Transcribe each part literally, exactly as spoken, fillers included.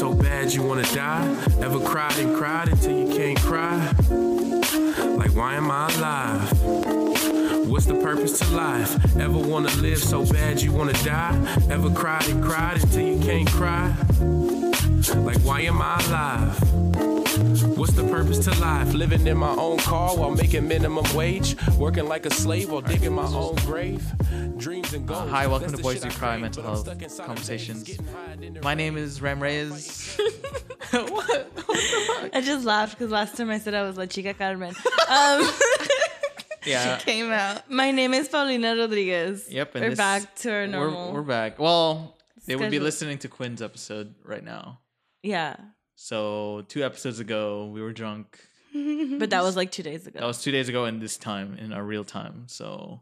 so bad you wanna die? Ever cried and cried until you can't cry? Like, why am I alive? What's the purpose to life? Ever wanna live so bad you wanna die? Ever cried and cried until you can't cry? Like, why am I alive? What's the purpose to life? Living in my own car while making minimum wage, working like a slave while digging my own grave. Dreams and goals. Uh, hi, welcome to Boys Do Cry Mental Health Conversations. My name is Ram Reyes. What? What the fuck? I just laughed because last time I said I was La Chica Carmen. Um, Yeah. she came out. My name is Paulina Rodriguez. Yep. And we're this, back to our normal. We're, we're back. Well, they would be schedule. listening to Quinn's episode right now. Yeah. So two episodes ago, we were drunk. But that was like two days ago. That was two days ago in this time, in our real time. So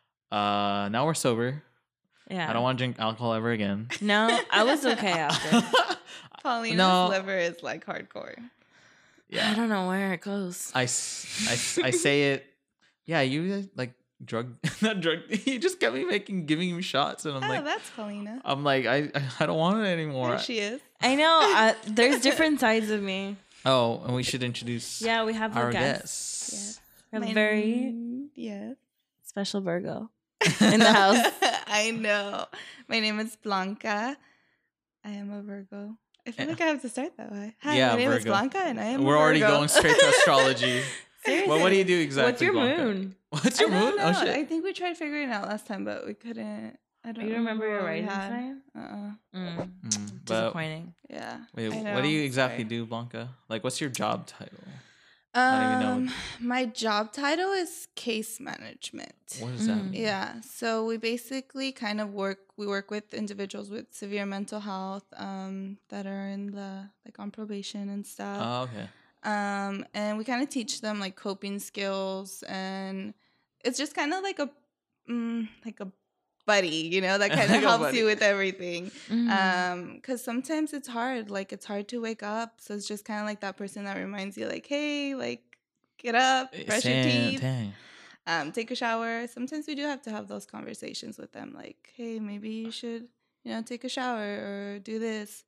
uh, now we're sober. Yeah. I don't want to drink alcohol ever again. No, I was okay after. Paulina's No. liver is like hardcore. Yeah. I don't know where it goes. I, s- I, s- I say it. Yeah, you like drug, not drug. You just kept me making, giving me shots, and I'm Oh, like, that's Paulina. I'm like, I, I, I don't want it anymore. There she is. I know. Uh, there's different sides of me. Oh, and we should introduce Yeah, we have our a guests. guest. We have My a very name- yes. special Virgo in the house. I know. My name is Blanca. I am a Virgo. I feel like I have to start that way. Hi, Yeah, my name is Virgo. Blanca, and I am. We're a already Virgo. going straight to astrology. Seriously. Well, what do you do exactly? What's your Blanca? moon? What's I your don't moon? know. Oh shit! I think we tried figuring it out last time, but we couldn't. I don't. You remember your what we rising had. sign? Uh-uh. Mm. Mm, but Disappointing. Yeah. wait, I what do know. you exactly Sorry. do, Blanca? Like, what's your job title? Um, don't even know. my job title is case management. What does that Mm. mean? Yeah, so we basically kind of work. We work with individuals with severe mental health um, that are in the like on probation and stuff. Oh, okay. Um, and we kind of teach them like coping skills, and it's just kind of like a mm, like a buddy, you know, that kind of Like a helps buddy. you with everything. Mhm. Um, because sometimes it's hard. Like it's hard to wake up, so it's just kind of like that person that reminds you, like, hey, like get up, brush your Sam- teeth, Dang. um, take a shower. Sometimes we do have to have those conversations with them, like, hey, maybe you should, you know, take a shower or do this.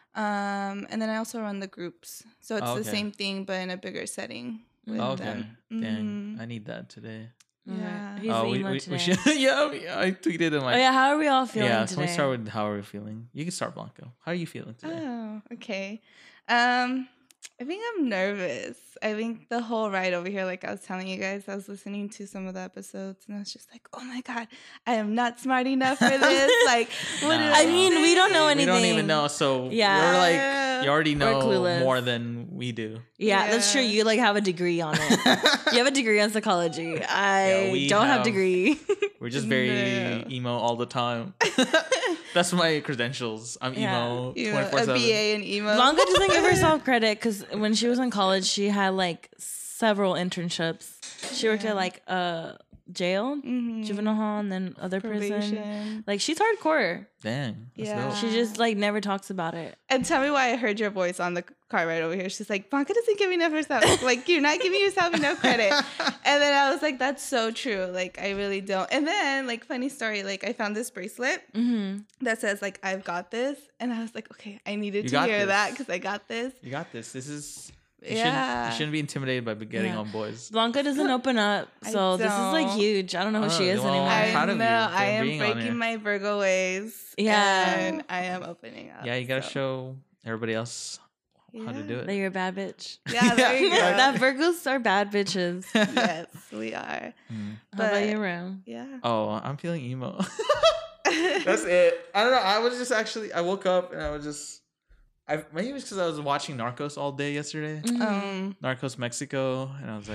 Um, and then I also run the groups, so it's Oh, the okay. same thing but in a bigger setting with Okay. them. Dang. Mhm. I need that today. Yeah. He's oh, the we, emo we, today. we should. yeah, we- I tweeted in my. Oh yeah, how are we all feeling yeah. today? So we start with how are we feeling. You can start, Blanco. How are you feeling today? Oh, okay. Um, I think I'm nervous. I think the whole ride over here, like I was telling you guys, I was listening to some of the episodes and I was just like, oh my God, I am not smart enough for this. Like, what Nah. do I mean, we don't know we anything. don't even know. So Yeah. you're like, you already know clueless. more than we do. Yeah, that's true. Yeah. You like have a degree on it. You have a degree on psychology. I Yeah, we don't have have- degree. We're just very No. emo all the time. That's my credentials. I'm Yeah. emo You know, twenty-four a seven. B A in emo. Blanca doesn't give herself credit because when she was in college, she had like several internships. She worked Yeah. at like a jail, Mhm. juvenile hall, and then other prison. Probation. Like she's hardcore. Dang. That's Yeah. dope. She just like never talks about it. And tell me why I heard your voice on the car right over here. She's like, Blanca doesn't give enough herself. Like, you're not giving yourself enough credit. And then I was like, that's so true. Like, I really don't. And then, like, funny story, like, I found this bracelet Mm-hmm. that says, like, I've got this. And I was like, okay, I needed You to got hear this. that because I got this. You got this. This is. You, Yeah. shouldn't, you shouldn't be intimidated by getting Yeah. on boys. Blanca doesn't open up, I so this is like don't. huge. I don't know who Oh, she is well, anymore. I'm I proud of you know. for I am being on here. breaking my Virgo ways. Yeah. And I am opening up. Yeah, you gotta so. show everybody else how to Yeah. do That it. you're a bad bitch. Yeah, there you go. That Virgos are bad bitches. Yes, we are. Mm. How about But- your room? Yeah. Oh, I'm feeling emo. That's it. I don't know. I was just actually. I woke up and I was just. I maybe it was because I was watching Narcos all day yesterday. Mhm. Um. Narcos Mexico, and I was like,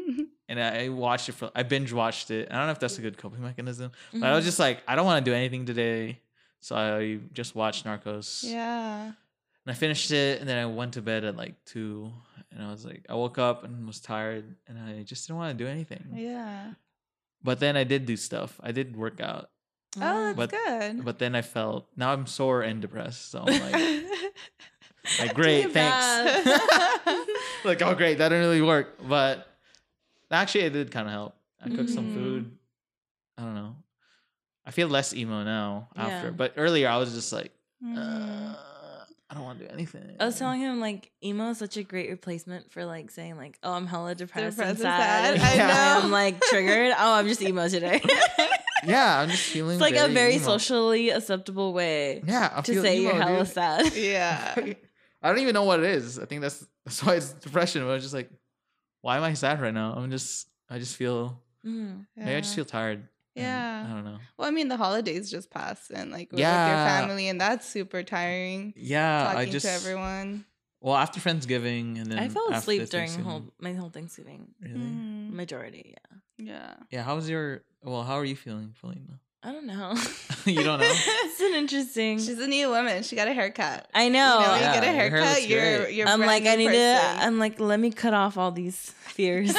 and I I watched it for. I binge watched it. I don't know if that's a good coping mechanism, but I was just like, I don't want to do anything today, so I just watched Narcos. yeah. And I finished it, and then I went to bed at like two, and I was like, I woke up and was tired, and I just didn't want to do anything. Yeah. But then I did do stuff. I did work out, Oh, that's But- good. but then I felt now I'm sore and depressed. So I'm like, like great, Too thanks. bad. Like, oh great, that didn't really work, but actually it did kind of help. I cooked some Mhm. food. I don't know. I feel less emo now after, Yeah. but earlier I was just like, Mhm. uh, I don't want to do anything. I was telling him like emo is such a great replacement for like saying like, oh, I'm hella depressed, Depressed and and sad. sad. I Yeah. know. I'm like triggered. Oh, I'm just emo today. Yeah, I'm just feeling. It's like a very emo. socially acceptable way Yeah, I to feel say emo, you're hella dude. sad. Yeah. I don't even know what it is. I think that's that's why it's depression. But I was just like, why am I sad right now? I'm just, I just feel, Mm. maybe I just feel tired. and Yeah. I don't know. Well, I mean, the holidays just passed, and like we're Yeah. with your family, and that's super tiring. Yeah, talking I just to everyone. Well, after Friendsgiving and then I fell after asleep during Thanksgiving. whole my whole Thanksgiving. Really? Mhm. Majority, yeah. Yeah. Yeah. How's your? Well, how are you feeling, Felina? I don't know. You don't know? It's an interesting. She's a new woman. She got a haircut. I You know. know, when Yeah, you get a your hair haircut, looks you're great. you're. I'm brand like, new I need person. to. I'm like, let me cut off all these fears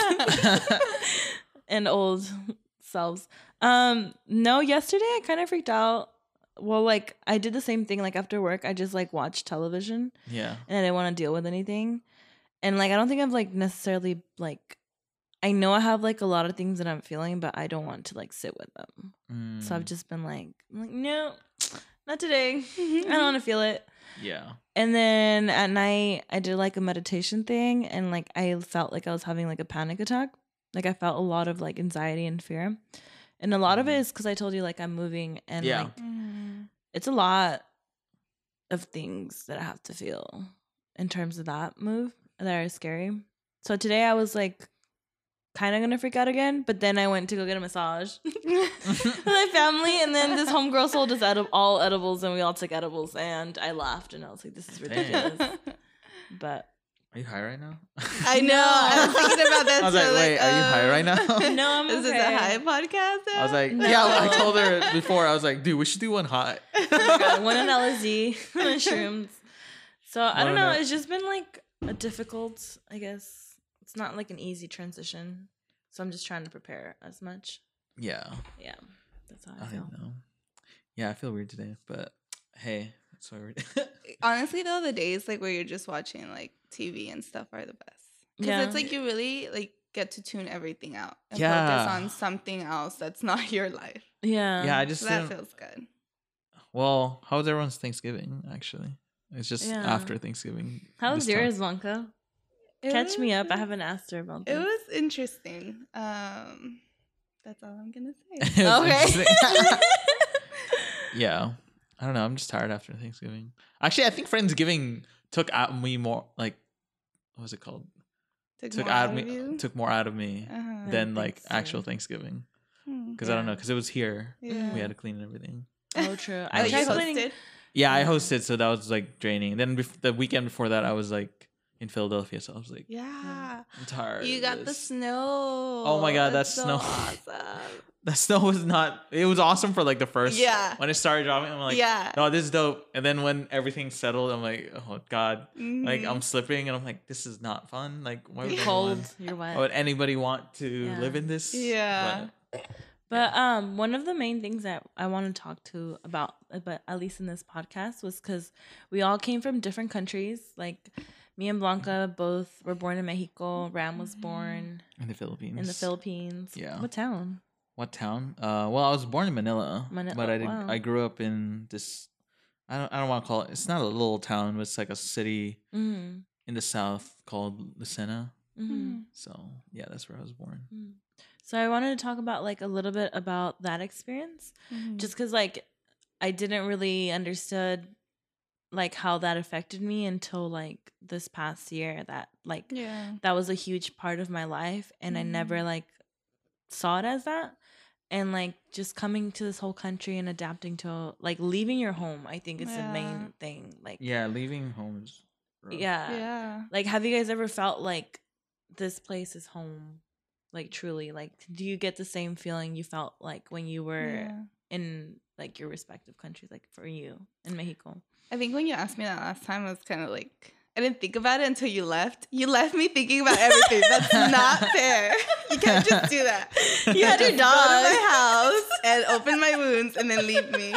and old selves. Um, no, yesterday I kind of freaked out. Well, like I did the same thing. Like after work, I just like watched television Yeah. and I didn't want to deal with anything. And like I don't think I've like necessarily like. I know I have like a lot of things that I'm feeling, but I don't want to like sit with them. So I've Mm, just been like, I'm like, no, not today. I don't want to feel it. yeah. And then at night, I did like a meditation thing, and like I felt like I was having like a panic attack. Like I felt a lot of like anxiety and fear, and a lot of it Mhm. is because I told you like I'm moving, and Yeah. like Mhm. it's a lot of things that I have to feel in terms of that move that are scary. So today I was like kind of gonna freak out again, but then I went to go get a massage with my family, and then this homegirl sold us edi- all edibles, and we all took edibles, and I laughed, and I was like, "This is ridiculous." But Are you high right now? I know. I was thinking about that. I was too, like, wait, are you high right now? No, I'm Is this okay. a high podcast? I was like, No. yeah. I told her before. I was like, dude, we should do one high. Oh my God, one on L S D, one on shrooms. So I One don't on know. a- It's just been like a difficult, I guess. It's not like an easy transition. So I'm just trying to prepare as much. Yeah. Yeah, that's how I I feel. don't know. Yeah, I feel weird today, but hey, it's so weird. Honestly, though, the days like where you're just watching like T V and stuff are the best because Yeah. it's like you really like get to tune everything out and Yeah. focus on something else that's not your life. Yeah. yeah, I just So that didn't- feels good. Well, how's everyone's Thanksgiving? Actually, it's just Yeah. after Thanksgiving. How was this time. yours, Blanca? It Catch me up. I was- haven't asked her about It this. was interesting. Um, that's all I'm gonna It say. was Okay. interesting. Yeah, I don't know. I'm just tired after Thanksgiving. Actually, I think Friendsgiving took out me more. Like, what was it called? Took, Took more out out me. of you? Took more out of me Uh-huh. than like Thanksgiving. actual Thanksgiving. Hmm. Because I don't know. Yeah. Because it was here. Yeah. We had to clean and everything. Oh, true. Oh, I you tried hosted? cleaning. hosted? Yeah, I Yeah. hosted, so that was like draining. Then bef- the weekend before that, I was like in Philadelphia, so I was like, Yeah. I'm tired. You of got the this. snow. Oh my God, That's that so snow. awesome. The snow was not. It was awesome for like the first. Yeah. When it started dropping, I'm like, Yeah. no, this is dope. And then when everything settled, I'm like, oh God, like Mhm. I'm slipping, and I'm like, this is not fun. Like, why would, You're anyone- cold. You're wet. why would anybody want to Yeah. live in this? Yeah. But- But um, one of the main things that I want to talk to about, but at least in this podcast, was because we all came from different countries. Like me and Blanca both were born in Mexico. Ram was born in the Philippines. in the Philippines. Yeah. What town? What town? Uh, well, I was born in Manila, Manila, but I did, wow. I grew up in this. I don't. I don't want to call it. It's not a little town, but it's like a city Mm-hmm. in the south called Lucena. Mm-hmm. So yeah, that's where I was born. So I wanted to talk about like a little bit about that experience, Mhm. just because like I didn't really understood like how that affected me until like this past year. That like yeah. that was a huge part of my life, and I never Mhm. like saw it as that. And like just coming to this whole country and adapting to like leaving your home, I think is the Yeah. main thing. Like Yeah, leaving home is. rough. yeah. Yeah. Like, have you guys ever felt like this place is home? Like, truly, like, do you get the same feeling you felt like when you were Yeah. in like your respective countries, like for you in Mexico? I think when you asked me that last time, I was kind of like, I didn't think about it until you left. You left me thinking about everything. That's not fair. You can't just do that. You had your Just Go to dog. my house and open my wounds and then leave me.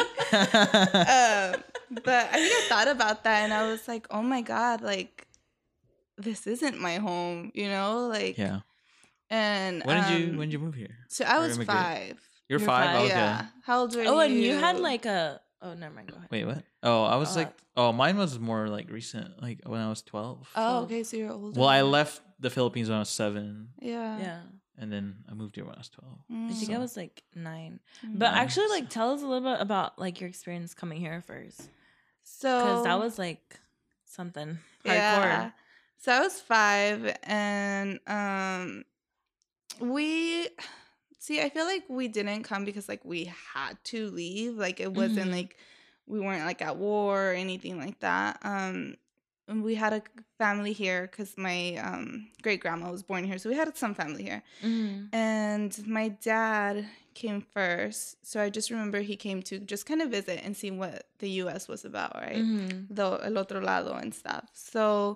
Um, but I think I thought about that and I was like, oh my God, like, this isn't my home, you know? Like, yeah. and When did you um, When did you move here? So I or was immigrate? five. You're, You're five. five. Okay. Yeah. How old were you? Oh, and you had like a Oh, never mind. Go ahead. Wait, what? Oh, I was Uh, like, oh, mine was more like recent, like when I was twelve. Oh, okay. So you're older. Well, I left the Philippines when I was seven, Yeah. Yeah. and then I moved here when I was twelve. I think So- I was like nine. Mm. But Nine, actually, so- like, tell us a little bit about like your experience coming here first, So because that was like something hardcore. yeah. So I was five, and um, we see. I feel like we didn't come because like we had to leave. Like it wasn't Mhm. like we weren't like at war or anything like that. Um, and we had a family here because my um great grandma was born here, so we had some family here. Mhm. And my dad came first, so I just remember he came to just kind of visit and see what the U S was about, right? Mhm. The el otro lado and stuff. So,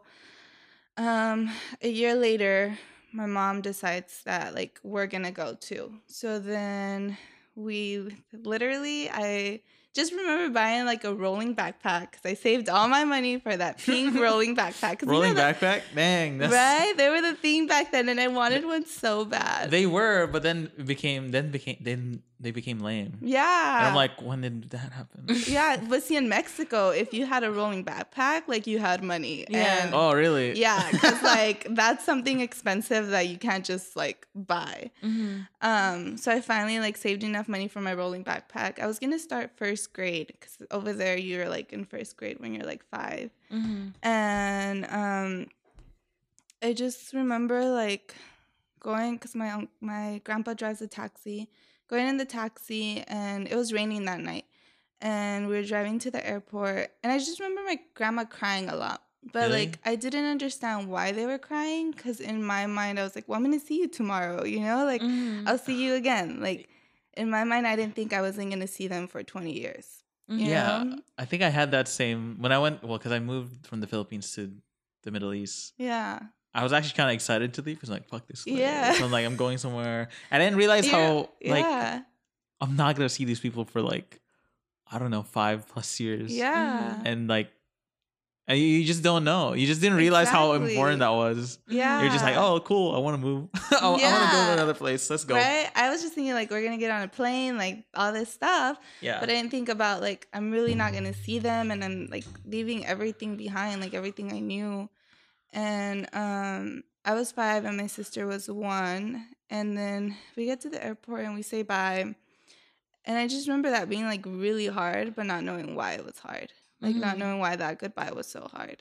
um, a year later, my mom decides that like we're gonna go too. So then we literally, I just remember buying like a rolling backpack because I saved all my money for that pink rolling backpack. 'Cause you Rolling know that- backpack, dang, that's right? They were the thing back then, and I wanted one so bad. They were, but then it became then became then they became lame. yeah. And I'm like, when did that happen? yeah, but see, in Mexico, if you had a rolling backpack, like you had money. Yeah. And Oh, really? yeah, because like that's something expensive that you can't just like buy. Mhm. Um, so I finally like saved enough money for my rolling backpack. I was gonna start first grade because over there you're like in first grade when you're like five, Mhm. and um, I just remember like going because my unc- my grandpa drives a taxi, going in the taxi, and it was raining that night, and we were driving to the airport, and I just remember my grandma crying a lot. But Really? like I didn't understand why they were crying because in my mind I was like, well, I'm gonna see you tomorrow, you know, like Mhm. I'll see you again. Like in my mind, I didn't think I wasn't gonna see them for twenty years. Mhm. You Yeah, know? I think I had that same when I went. Well, because I moved from the Philippines to the Middle East. Yeah. I was actually kind of excited to leave because like, fuck this. place. Yeah. So I'm like, I'm going somewhere. I didn't realize how like yeah. I'm not gonna see these people for like I don't know five plus years. Yeah. And like, and you you just don't know. You just didn't realize how Exactly. important that was. Yeah. You're just like, oh, cool. I want to move. I, I want to go Yeah. to another place. Let's go. Right? I was just thinking like we're gonna get on a plane, like all this stuff. Yeah. But I didn't think about like I'm really not gonna see them, and I'm like leaving everything behind, like everything I knew. And um I was five and my sister was one. And then we get to the airport and we say bye. And I just remember that being like really hard, but not knowing why it was hard. Like not Mhm. knowing why that goodbye was so hard.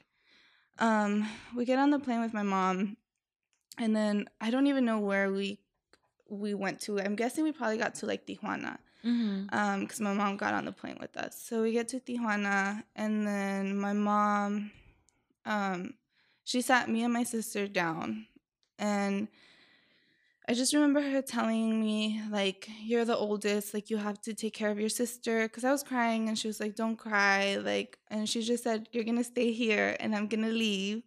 Um, we get on the plane with my mom, and then I don't even know where we we went to. I'm guessing we probably got to like Tijuana. Mhm. Um, because my mom got on the plane with us. So we get to Tijuana, and then my mom, um, she sat me and my sister down, and I just remember her telling me, like, you're the oldest, like, you have to take care of your sister. Because I was crying, and she was like, don't cry. Like, and she just said, you're going to stay here, and I'm going to leave.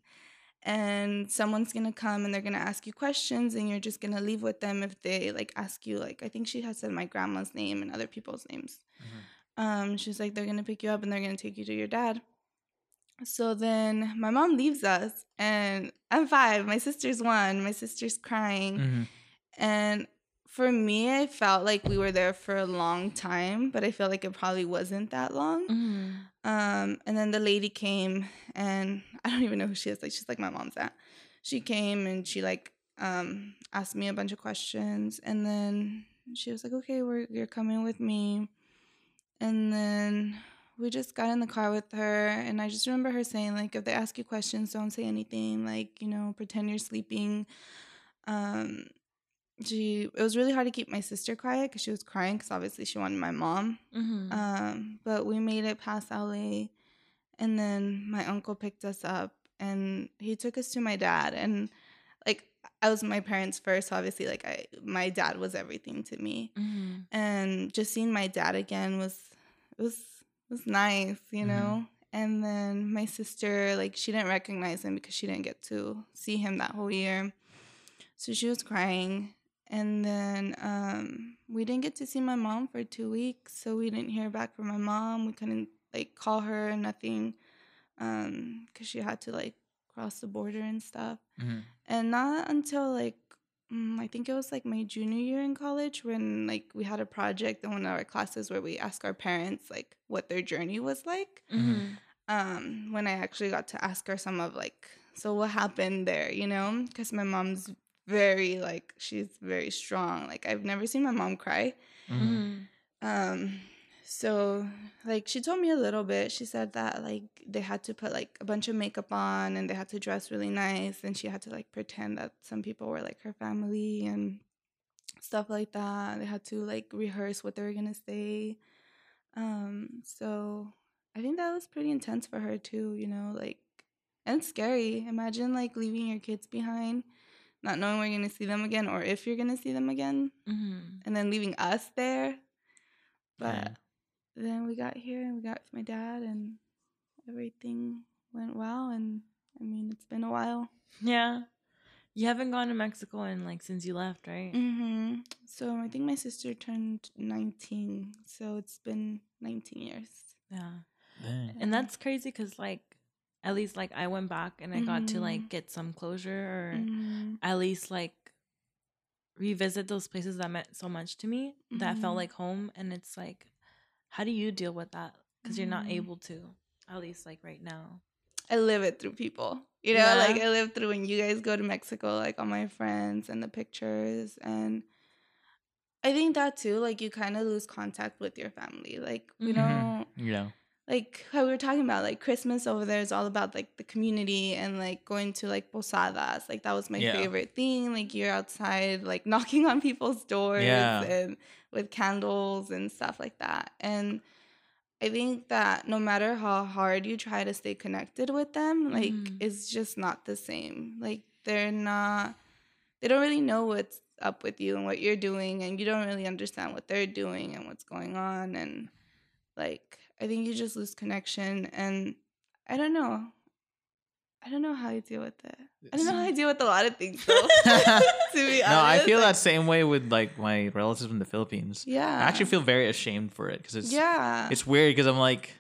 And someone's going to come, and they're going to ask you questions, and you're just going to leave with them if they, like, ask you, like, I think she had said my grandma's name and other people's names. Mhm. Um, she's like, they're going to pick you up, and they're going to take you to your dad. So then my mom leaves us, and I'm five. My sister's one. My sister's crying. Mhm. And for me, I felt like we were there for a long time, but I feel like it probably wasn't that long. Mhm. Um, and then the lady came, and I don't even know who she is. Like, she's like my mom's aunt. She came and she like um asked me a bunch of questions, and then she was like, "Okay, we're you're coming with me." And then we just got in the car with her, and I just remember her saying like, "If they ask you questions, don't say anything. Like, you know, pretend you're sleeping." Um. She it was really hard to keep my sister quiet because she was crying because obviously she wanted my mom. Mhm. Um, but we made it past L A, and then my uncle picked us up and he took us to my dad. And like I was my parents first, so obviously like I my dad was everything to me. Mhm. And just seeing my dad again was it was was nice, you Mhm. know. And then my sister, like she didn't recognize him because she didn't get to see him that whole year, so she was crying. And then um, we didn't get to see my mom for two weeks, so we didn't hear back from my mom. We couldn't like call her, nothing, um, because she had to like cross the border and stuff. Mhm. And not until like mm, I think it was like my junior year in college when like we had a project in one of our classes where we asked our parents like what their journey was like. Mhm. Um, when I actually got to ask her some of like, so what happened there, you know? Because my mom's very like she's very strong. Like I've never seen my mom cry. Mhm. Mhm. Um, so like she told me a little bit. She said that like they had to put like a bunch of makeup on and they had to dress really nice and she had to like pretend that some people were like her family and stuff like that. They had to like rehearse what they were gonna say. Um, so I think that was pretty intense for her too, you know, like and scary. Imagine like leaving your kids behind, not knowing when you're gonna see them again or if you're gonna see them again, Mhm. and then leaving us there. But Yeah. then we got here and we got my dad and everything went well. And I mean, it's been a while. Yeah. You haven't gone to Mexico in like since you left, right? Mm-hmm. So I think my sister turned nineteen. So it's been nineteen years. Yeah. Dang. And that's crazy because like at least like I went back and I got to like Mhm. get some closure or Mm-hmm. at least like revisit those places that meant so much to me that felt Mhm. like home. And it's like, how do you deal with that? Because you're not Mhm. able to, at least like right now. I live it through people. You know, Yeah. like I live through when you guys go to Mexico, like all my friends and the pictures. And I think that too, like you kind of lose contact with your family. Like we Mhm. don't, Yeah. like how we were talking about, like Christmas over there is all about like the community and like going to like posadas. Like that was my Yeah. favorite thing. Like you're outside, like knocking on people's doors Yeah. and with candles and stuff like that. And I think that no matter how hard you try to stay connected with them, like Mhm. it's just not the same. Like they're not, they don't really know what's up with you and what you're doing, and you don't really understand what they're doing and what's going on. And like, I think you just lose connection. And I don't know. I don't know how I deal with it. I don't know how I deal with a lot of things, though. to be honest. No, I feel like, that same way with like my relatives in the Philippines. Yeah. I actually feel very ashamed for it because it's Yeah. it's weird because I'm like,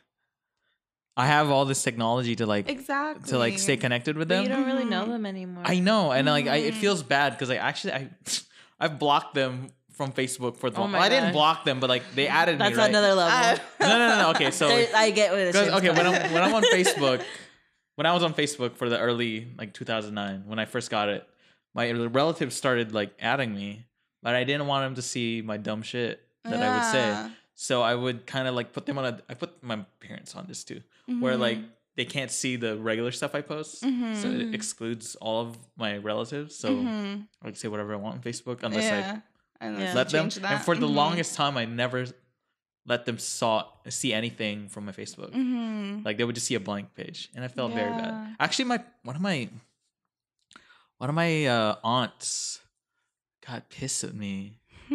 I have all this technology to like exactly. to like stay connected with But them. you don't really know Mhm. them anymore. I know, and like I, it Mhm. feels bad because like actually I I've blocked them from Facebook for the. Oh well, my I didn't gosh. block them, but like they added That's me. Right? another level. Uh, No, no, no, no. Okay, so There- I get what it because is. okay, when I'm when I'm on Facebook, when I was on Facebook for the early like two thousand nine when I first got it, my relatives started like adding me, but I didn't want them to see my dumb shit that I would say. Yeah. So I would kind of like put them on a. I put my parents on this too, where Mhm. like they can't see the regular stuff I post, so Mhm. it excludes all of my relatives. So Mhm. I can say whatever I want on Facebook unless yeah. Unless Yeah. I you let them. change that. And for the Mhm. longest time, I never let them saw see anything from my Facebook. Mhm. Like they would just see a blank page, and I felt very Yeah. bad. Actually, my one of my one of my uh, aunts got pissed at me.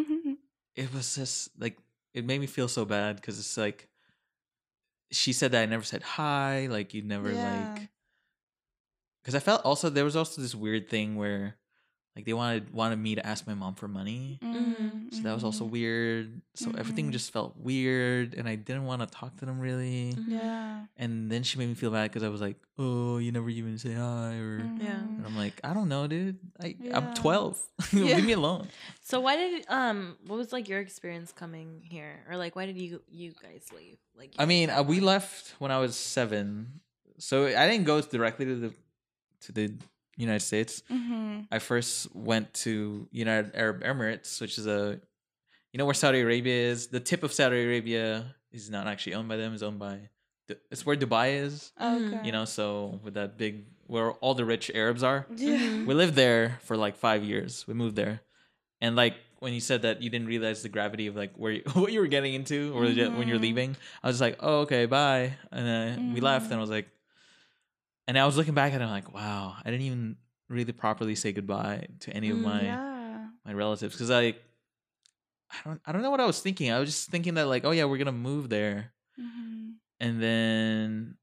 It was just like it made me feel so bad because it's like she said that I never said hi, like you never Yeah. like. Because I felt also there was also this weird thing where like they wanted wanted me to ask my mom for money. Mhm. So that was also Mhm. weird. So everything Mhm. just felt weird, and I didn't want to talk to them really. Mhm. Yeah. And then she made me feel bad because I was like, "Oh, you never even say hi," or Yeah. and Mhm. I'm like, "I don't know, dude. I I'm Yeah. twelve. Yeah. Leave me alone." So why did um what was like your experience coming here, or like why did you you guys leave? Like you I guys mean, had uh, we one- left when I was seven, so I didn't go directly to the to the United States. Mhm. I first went to United Arab Emirates, which is a you know where Saudi Arabia is. The tip of Saudi Arabia is not actually owned by them; it's owned by Du- it's where Dubai is. Mhm. Okay. You know, so with that big where all the rich Arabs are. Yeah. Mhm. We lived there for like five years. We moved there, and like when you said that you didn't realize the gravity of like where you, what you were getting into, or ju- when you're Mhm. leaving, I was just like, oh okay, bye, and then we left, and I was like, and I was looking back at it, I'm like, wow, I didn't even really properly say goodbye to any of Mm, my Yeah. my relatives because I, I don't I don't know what I was thinking. I was just thinking that like, oh yeah, we're gonna move there, Mhm. and then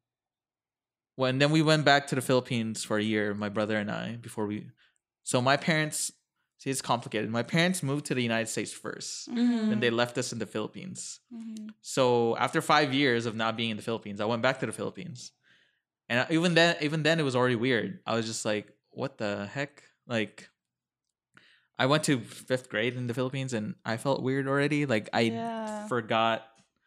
when then we went back to the Philippines for a year, my brother and I, before we. So my parents, see, it's complicated. My parents moved to the United States first, Mhm. then they left us in the Philippines. Mhm. So after five years of not being in the Philippines, I went back to the Philippines, and I- even then, even then, it was already weird. I was just like, what the heck, like. I went to fifth grade in the Philippines, and I felt weird already. Like I Yeah. forgot.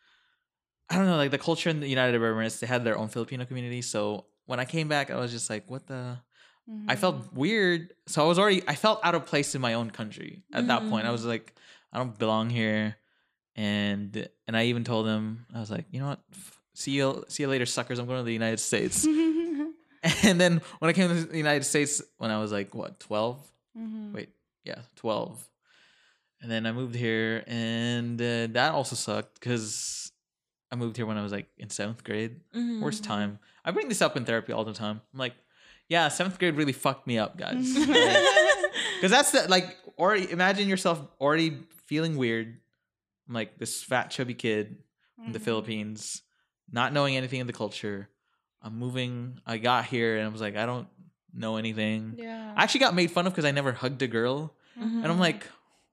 I don't know, like the culture in the United Arab Emirates, they had their own Filipino community. So when I came back, I was just like, what the. Mhm. I felt weird. So I was already, I felt out of place in my own country at that point. I Mhm. was like, I don't belong here. And and I even told him, I was like, you know what? F- See you, see you later, suckers. I'm going to the United States. And then when I came to the United States, when I was like, what, twelve? Mhm. Wait, yeah, twelve. And then I moved here, and uh, that also sucked because I moved here when I was like in seventh grade. Mhm. Worst time. I bring this up in therapy all the time. I'm like, yeah, seventh grade really fucked me up, guys. Because that's the, like, already imagine yourself already feeling weird. I'm like this fat, chubby kid from the Mhm. Philippines, not knowing anything of the culture. I'm moving. I got here, and I was like, I don't know anything. Yeah. I actually got made fun of because I never hugged a girl. Mhm. And I'm like,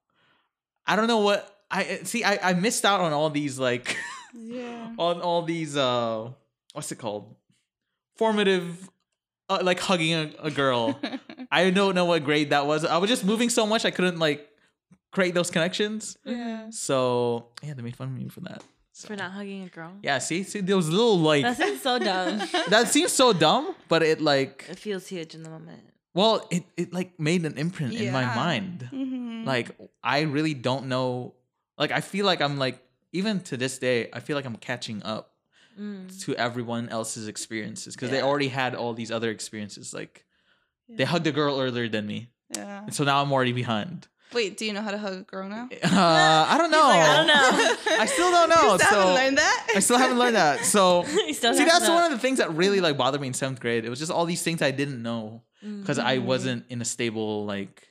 I don't know what I see. I, I missed out on all these like Yeah. on all these uh what's it called? Formative uh, like hugging a, a girl. I don't know what grade that was. I was just moving so much I couldn't like create those connections. Yeah. So yeah, they made fun of me for that. So, For not hugging a girl. yeah, see, see, there was a little like That seems so dumb. that seems so dumb, but it like It feels huge in the moment. well, it it like made an imprint in my Yeah. mind. Mhm. Like I really don't know. Like I feel like I'm like even to this day, I feel like I'm catching up Mm. to everyone else's experiences because they Yeah. already had all these other experiences. Like they Yeah. hugged a girl earlier than me, Yeah. and so now I'm already behind. Wait, do you know how to hug a girl now? Uh, I don't know. like, I don't know. I still don't know. You still so haven't learned that? I still haven't learned that. So You still see, have that's to- one of the things that really like bothered me in seventh grade. It was just all these things I didn't know because I Mhm. wasn't in a stable like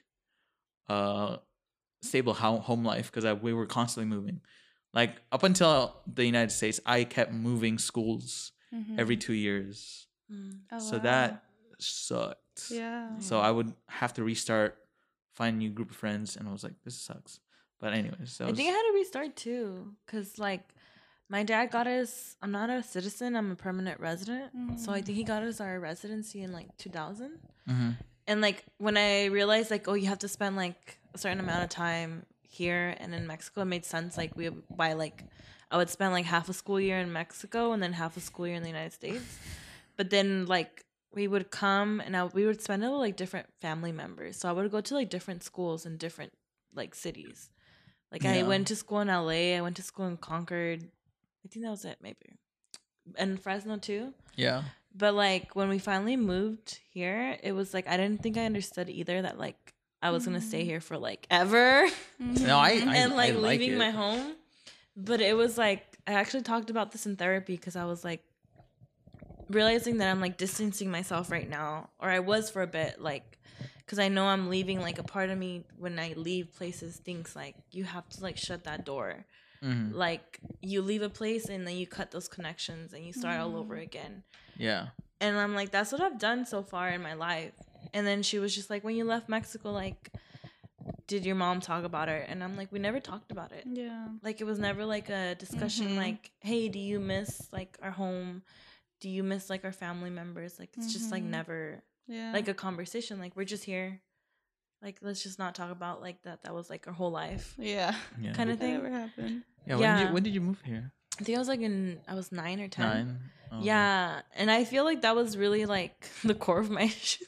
uh stable ho- home life because we were constantly moving. Like up until the United States, I kept moving schools Mhm. every two years. Mm. Oh, So wow. that sucked. Yeah. So I would have to restart, find a new group of friends, and I was like, this sucks. But anyways, that I was, think I had to restart too, cause like my dad got us. I'm not a citizen. I'm a permanent resident. So I Mm. think he got us our residency in like two thousand. Mhm. And like when I realized like, oh, you have to spend like a certain amount of time here and in Mexico, it made sense. Like we by like I would spend like half a school year in Mexico and then half a school year in the United States. But then like we would come and I, we would spend it with like different family members. So I would go to like different schools in different like cities. Like I Yeah. went to school in L A. I went to school in Concord. I think that was it, maybe. And Fresno too. yeah. But like when we finally moved here, it was like I didn't think I understood either that like I was gonna stay here for like ever No, I, I and like I like leaving it. my home. But it was like I actually talked about this in therapy because I was like realizing that I'm like distancing myself right now, or I was for a bit, like because I know I'm leaving. Like a part of me when I leave places thinks like you have to like shut that door. Mhm. Like you leave a place and then you cut those connections and you start all over Mm. again. Yeah. And I'm like, that's what I've done so far in my life. And then she was just like, when you left Mexico, like, did your mom talk about it? And I'm like, we never talked about it. Yeah. Like, it was never like a discussion Mhm. like, hey, do you miss like our home? Do you miss like our family members? Like, it's just like Mhm. never Yeah. like a conversation. Like, we're just here. Like, let's just not talk about like that. That was like our whole life yeah. Yeah. kind of That thing. never happened. Yeah. When, Did Yeah. you, when did you move here? I think I was like in, I was nine or ten. Nine. Oh, okay. Yeah. And I feel like that was really like the core of my issues.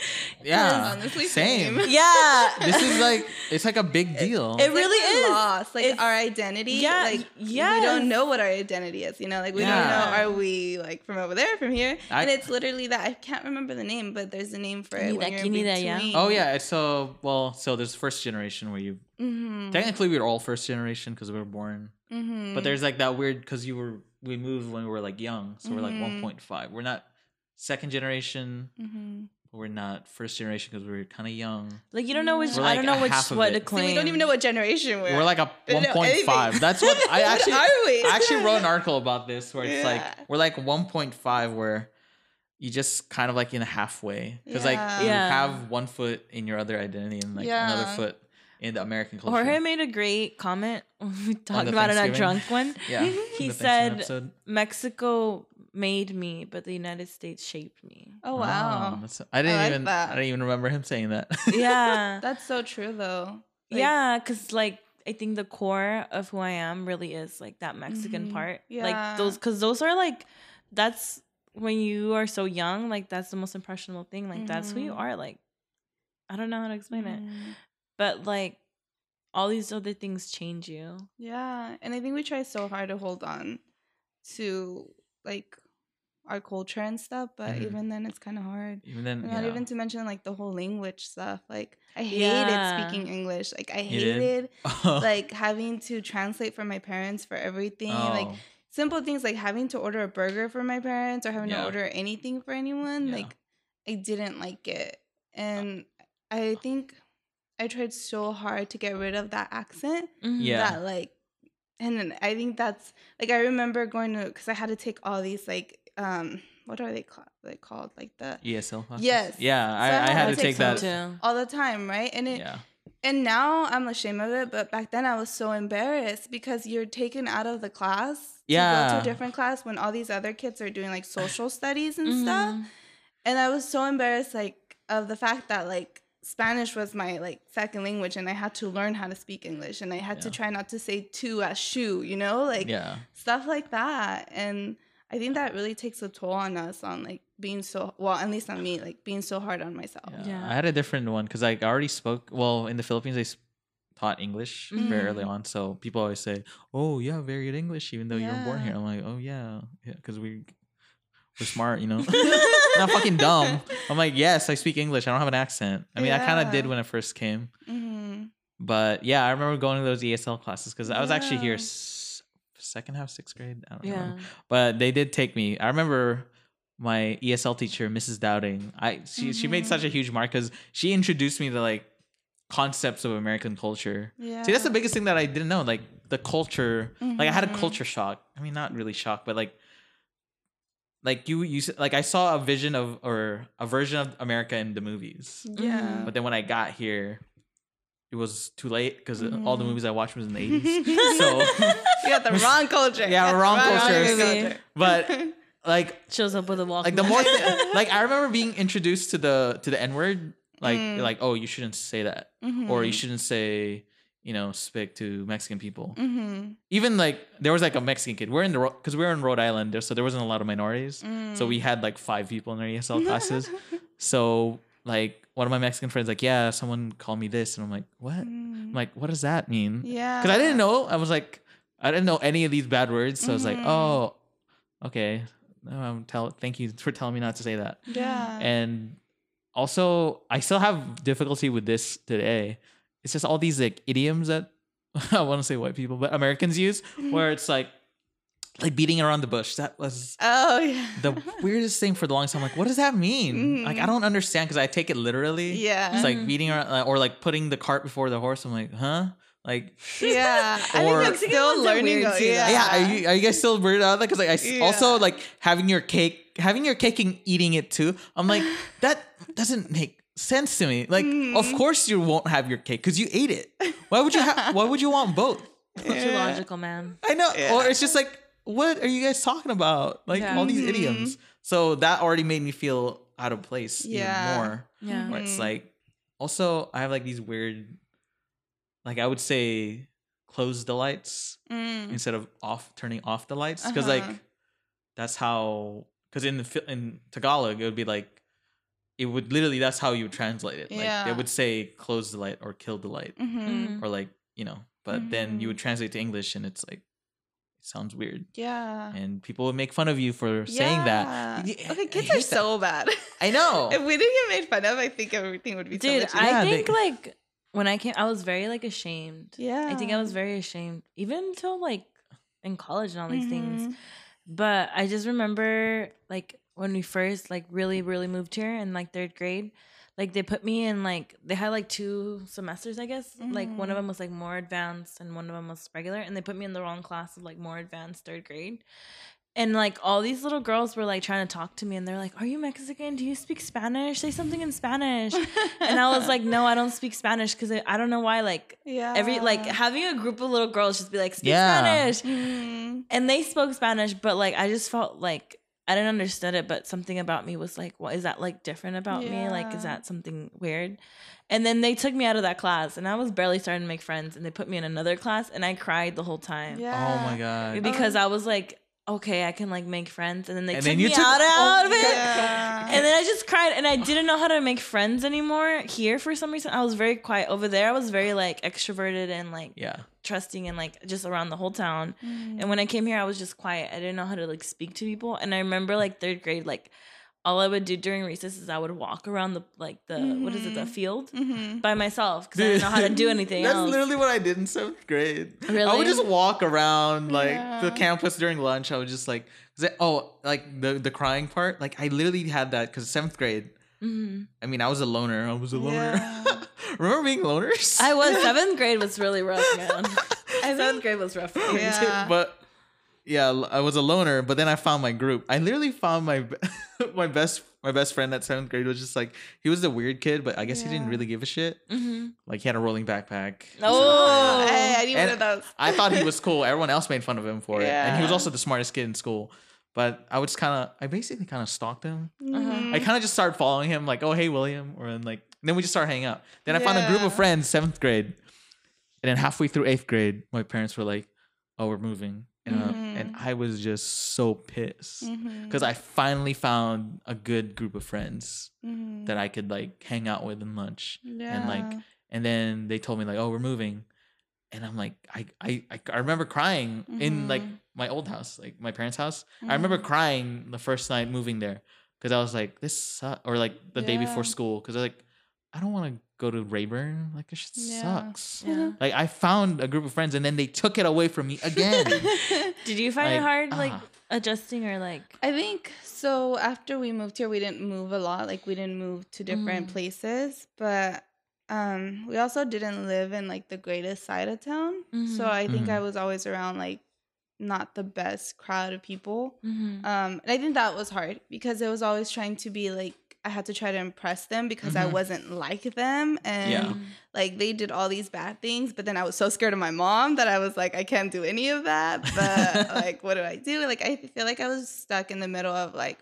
Yeah. Honestly, Same. same. Yeah. This is like it's like a big deal. It really Like, we're is. lost. Like It's- our identity. Yeah, Like yes. we don't know what our identity is. You know, like we Yeah. don't know. Are we like from over there, from here? I- and it's literally that. I can't remember the name, but there's a name for it. Ni when de you're aquí, ni de allá. between. Oh yeah, it's so well. So there's first generation where you Mm-hmm. technically we were all first generation because we were born, Mm-hmm. but there's like that weird because you were we moved when we were like young, so we're like Mhm. one point five. We're not second generation, Mm-hmm. but we're not first generation because we were kind of young. Like you don't know which. We're I like don't know a which half of what it. to See, claim. we don't even know what generation we're. We're like a We don't know one point five. anything. That's what I What actually are we? I actually wrote an article about this where it's Yeah. like we're like one point five where you just kind of like in a halfway because like Yeah. you Yeah. have one foot in your other identity and like another Yeah. foot in the American culture. Jorge made a great comment when we talked the about it at Thanksgiving? drunk one. Yeah. He the Thanksgiving said episode. Mexico made me, but the United States shaped me. Oh wow. Oh, that's, I didn't like even that. I didn't even remember him saying that. Yeah. That's so true though. Like, Yeah, because like I think the core of who I am really is like that Mexican Mhm. part. Yeah. Like those, because those are like, that's when you are so young, like that's the most impressionable thing. Like that's who you Mhm. are. Like, I don't know how to explain it, mhm. but like all these other things change you. Yeah, and I think we try so hard to hold on to like our culture and stuff, but Mhm. even then it's kind of hard. Even then, And not yeah. even to mention like the whole language stuff. Like I hated Yeah. speaking English. Like I You did? hated Oh. like having to translate for my parents for everything. Like Oh. simple things like having to order a burger for my parents or having Yeah. to order anything for anyone. Yeah. Like I didn't like it. And I think I tried so hard to get rid of that accent Mhm. Yeah. that like, and then I think that's like I remember going to, because I had to take all these like um what are they called like called like the E S L classes? Yes. Yeah, So I, I I had had to to take take that. some too. all the time, right? And it Yeah. and now I'm ashamed of it, but back then I was so embarrassed because you're taken out of the class to go to Yeah. a different class when all these other kids are doing like social studies and Mhm. stuff. And I was so embarrassed like of the fact that like Spanish was my like second language and I had to learn how to speak English and I had to Yeah. try not to say to as shoe, you know, like Yeah. stuff like that. And I think that really takes a toll on us on like being so, well, at least on me, like being so hard on myself. Yeah. Yeah. I had a different one because I already spoke. Well, in the Philippines, I s- taught English very early Mm. on. So people always say, "Oh, yeah, very good English," even though you were born Yeah. here. I'm like, "Oh yeah, yeah," because we we're smart, you know. Not fucking dumb. I'm like, yes, I speak English. I don't have an accent. I mean, I kind of did Yeah. when I first came, Mm-hmm. but yeah, I remember going to those E S L classes because I was actually here Yeah. s- second half sixth grade. I don't remember. Yeah. But they did take me. I remember my E S L teacher, Missus Dowding. I she she made such a huge mark because she introduced me to like concepts of American culture. Yeah. See, that's the biggest thing that I didn't know. Like the culture. Like I had a Mhm. culture shock. I mean, not really shock, but like like you you s- like I saw a vision of or a version of America in the movies. Yeah. But then when I got here, it was too late because all the Mhm. movies I watched was in the eighties. So You got the wrong culture. Yeah, You got the wrong culture. Movie. but like Shows up with a Walkman. like the more th- like I remember being introduced to the to the N word, like Mm. like oh you shouldn't say that, Mhm. or you shouldn't say you know speak to Mexican people. Mhm. Even like there was like a Mexican kid. We're in the because we were in Rhode Island, there- so there wasn't a lot of minorities. So we Mm. had like five people in our E S L classes. So like one of my Mexican friends like yeah someone called me this and I'm like what? I'm Mm. like what does that mean? Yeah. Because I didn't know. I was like I didn't know any of these bad words. So I was like Mhm. oh okay. Um, tell thank you for telling me not to say that. Yeah. And also, I still have difficulty with this today. It's just all these like idioms that I want to say white people, but Americans use, where it's like like beating around the bush. That was Oh yeah. the weirdest thing for the longest time. Like, what does that mean? Like, I Mhm. don't understand because I take it literally. Yeah. It's like Mhm. beating around, uh, or like putting the cart before the horse. I'm like, huh? Like, Yeah. I Or- think I'm still ones are learning. weird though, too, Yeah. though. yeah, are you, are you guys still weirded out? Because like I s- also Yeah. like having your cake, having your cake and eating it too. I'm like that doesn't make sense to me. Like, of Mm. course you won't have your cake because you ate it. Why would you have? Why would you want both? Too logical, man. I know. Yeah. Or it's just like, what are you guys talking about? Like Yeah. all these Mhm. idioms. So that already made me feel out of place Yeah. even more. Yeah. Where it's Mhm. like, also I have like these weird, like I would say, close the lights Mm. instead of off turning off the lights because Uh-huh. like that's how because in the fi- in Tagalog it would be like it would literally that's how you would translate it like they Yeah. would say close the light or kill the light Mhm. or like you know but then you would Mhm. translate to English and it's like it sounds weird Yeah. and people would make fun of you for saying that. Yeah. Y- Okay, I kids hate are that. so bad. I know. If we didn't get made fun of, I think everything would be so Dude, much I Yeah, they- think like when I came, I was very like ashamed. Yeah. I think I was very ashamed, even until like in college and all these things. Mhm. But I just remember like when we first like really, really moved here in like third grade, like they put me in like they had like two semesters, I guess. Like one of Mhm. them was like more advanced and one of them was regular, and they put me in the wrong class of like more advanced third grade. And like all these little girls were like trying to talk to me, and they're like, "Are you Mexican? Do you speak Spanish? Say something in Spanish." And I was like, "No, I don't speak Spanish because I don't know why." Like Yeah. every like having a group of little girls just be like, "Speak Yeah. Spanish," Mhm. and they spoke Spanish, but like I just felt like I didn't understand it, but something about me was like, what is that like different about me? Like, Yeah. is that something weird? And then they took me out of that class, and I was barely starting to make friends, and they put me in another class, and I cried the whole time. Yeah. Oh my god. Because I was like, okay, I can like make friends, and then they And took then you me took- out, oh, out of it. Yeah. And then I just cried, and I didn't know how to make friends anymore here for some reason. I was very quiet. Over there, I was very like extroverted and like Yeah. trusting and like just around the whole town. Mhm. And when I came here, I was just quiet. I didn't know how to like speak to people. And I remember like third grade, like all I would do during recess is I would walk around the like the what is it, the Mhm. field Mhm. by myself because I didn't know how to do anything That's else. literally what I did in seventh grade. I Really? would just walk around like the Yeah. campus during lunch. I would just like, 'cause I- oh, like the the crying part. Like I literally had that because seventh grade. Mhm. I mean, I was a loner. I was a loner. Yeah. Remember being loners? I was seventh grade was really rough, man. I seventh think- grade was rough for me too. Yeah. But yeah, l- I was a loner. But then I found my group. I literally found my be- my best my best friend at seventh grade was just like he was the weird kid, but I guess he didn't Yeah. really give a shit. Mm-hmm. Like he had a rolling backpack. Oh, Hey, I need one And of those. I thought he was cool. Everyone else made fun of him for it, and he was Yeah. also the smartest kid in school. But I was kind of, I basically kind of stalked him. Mhm. I kind of just started following him, like, oh hey William, or then like, then we just started hanging out. Then I found a group of Yeah. friends, seventh grade, and then halfway through eighth grade, my parents were like, oh we're moving, and, uh, and Mhm. I was just so pissed Mhm. because I finally found a good group of friends Mhm. that I could like hang out with in lunch. Yeah. And like, and then they told me like, oh, we're moving, and I'm like, I I I, I remember crying in like Mhm. my old house, like my parents' house. I remember Mhm. crying the first night moving there because I was like, this sucks, or like the day before Yeah. school because I like, I don't want to go to Rayburn, like this shit Yeah. sucks. Yeah. Like I found a group of friends and then they took it away from me again. Did you find Like, it hard, like ah. adjusting or like? I think so. After we moved here, we didn't move a lot. Like we didn't move to different Mm. places, but um, we also didn't live in like the greatest side of town. So Mhm. I think I Mhm. was always around like not the best crowd of people. Mm-hmm. Um, and I think that was hard because it was always trying to be like I had to try to impress them because I Mhm. wasn't like them, and Yeah. like they did all these bad things. But then I was so scared of my mom that I was like, I can't do any of that. But like, what do I do? Like, I feel like I was stuck in the middle of like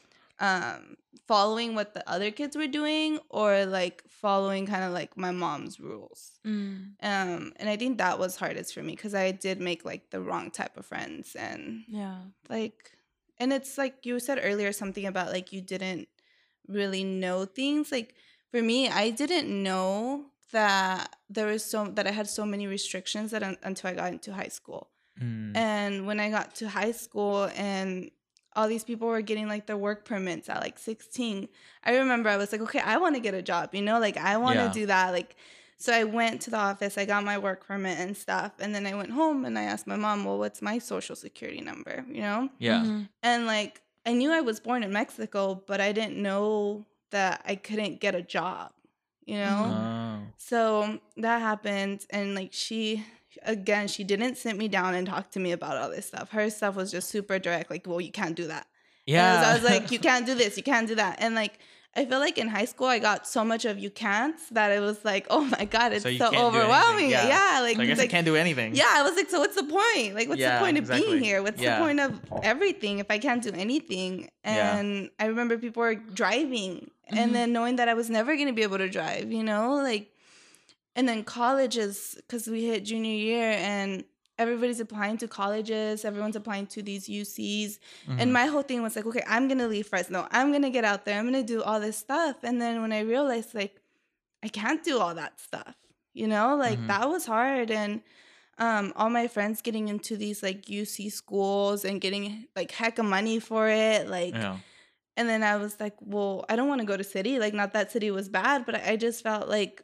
um, following what the other kids were doing or like following kind of like my mom's rules. Mm. Um, and I think that was hardest for me because I did make like the wrong type of friends and Yeah. like and it's like you said earlier something about like you didn't really know things. Like for me, I didn't know that there was so that I had so many restrictions that un- until I got into high school. Mm. And when I got to high school and all these people were getting like their work permits at like sixteen, I remember I was like, okay, I want to get a job, you know, like I want to Yeah. do that. Like, so I went to the office, I got my work permit and stuff. And then I went home and I asked my mom, well, what's my social security number, you know? Yeah. Mhm. And like, I knew I was born in Mexico, but I didn't know that I couldn't get a job, you know? Oh. So that happened, and like she, again, she didn't sit me down and talk to me about all this stuff. Her stuff was just super direct, like, well, you can't do that. And I was- Yeah. I was like, you can't do this, you can't do that. And like, I feel like in high school, I got so much of you can't that it was like, oh my God, it's So so, you can't do anything, overwhelming. yeah. Yeah. like, So I guess like I can't do anything. yeah, I was like, so what's the point? Like, what's Yeah, the point of exactly. being here? What's Yeah. the point of everything if I can't do anything? Yeah. And I remember people were driving and Mhm. then knowing that I was never going to be able to drive, you know? Like, and then colleges, because we hit junior year and everybody's applying to colleges, everyone's applying to these U Cs. Mhm. And my whole thing was like, okay, I'm going to leave Fresno. I'm going to get out there. I'm going to do all this stuff. And then when I realized, like, I can't do all that stuff, you know, like Mhm. that was hard. And um, all my friends getting into these like U C schools and getting like heck of money for it. Like, Yeah. and then I was like, well, I don't want to go to city. Like, not that city was bad, but I I just felt like,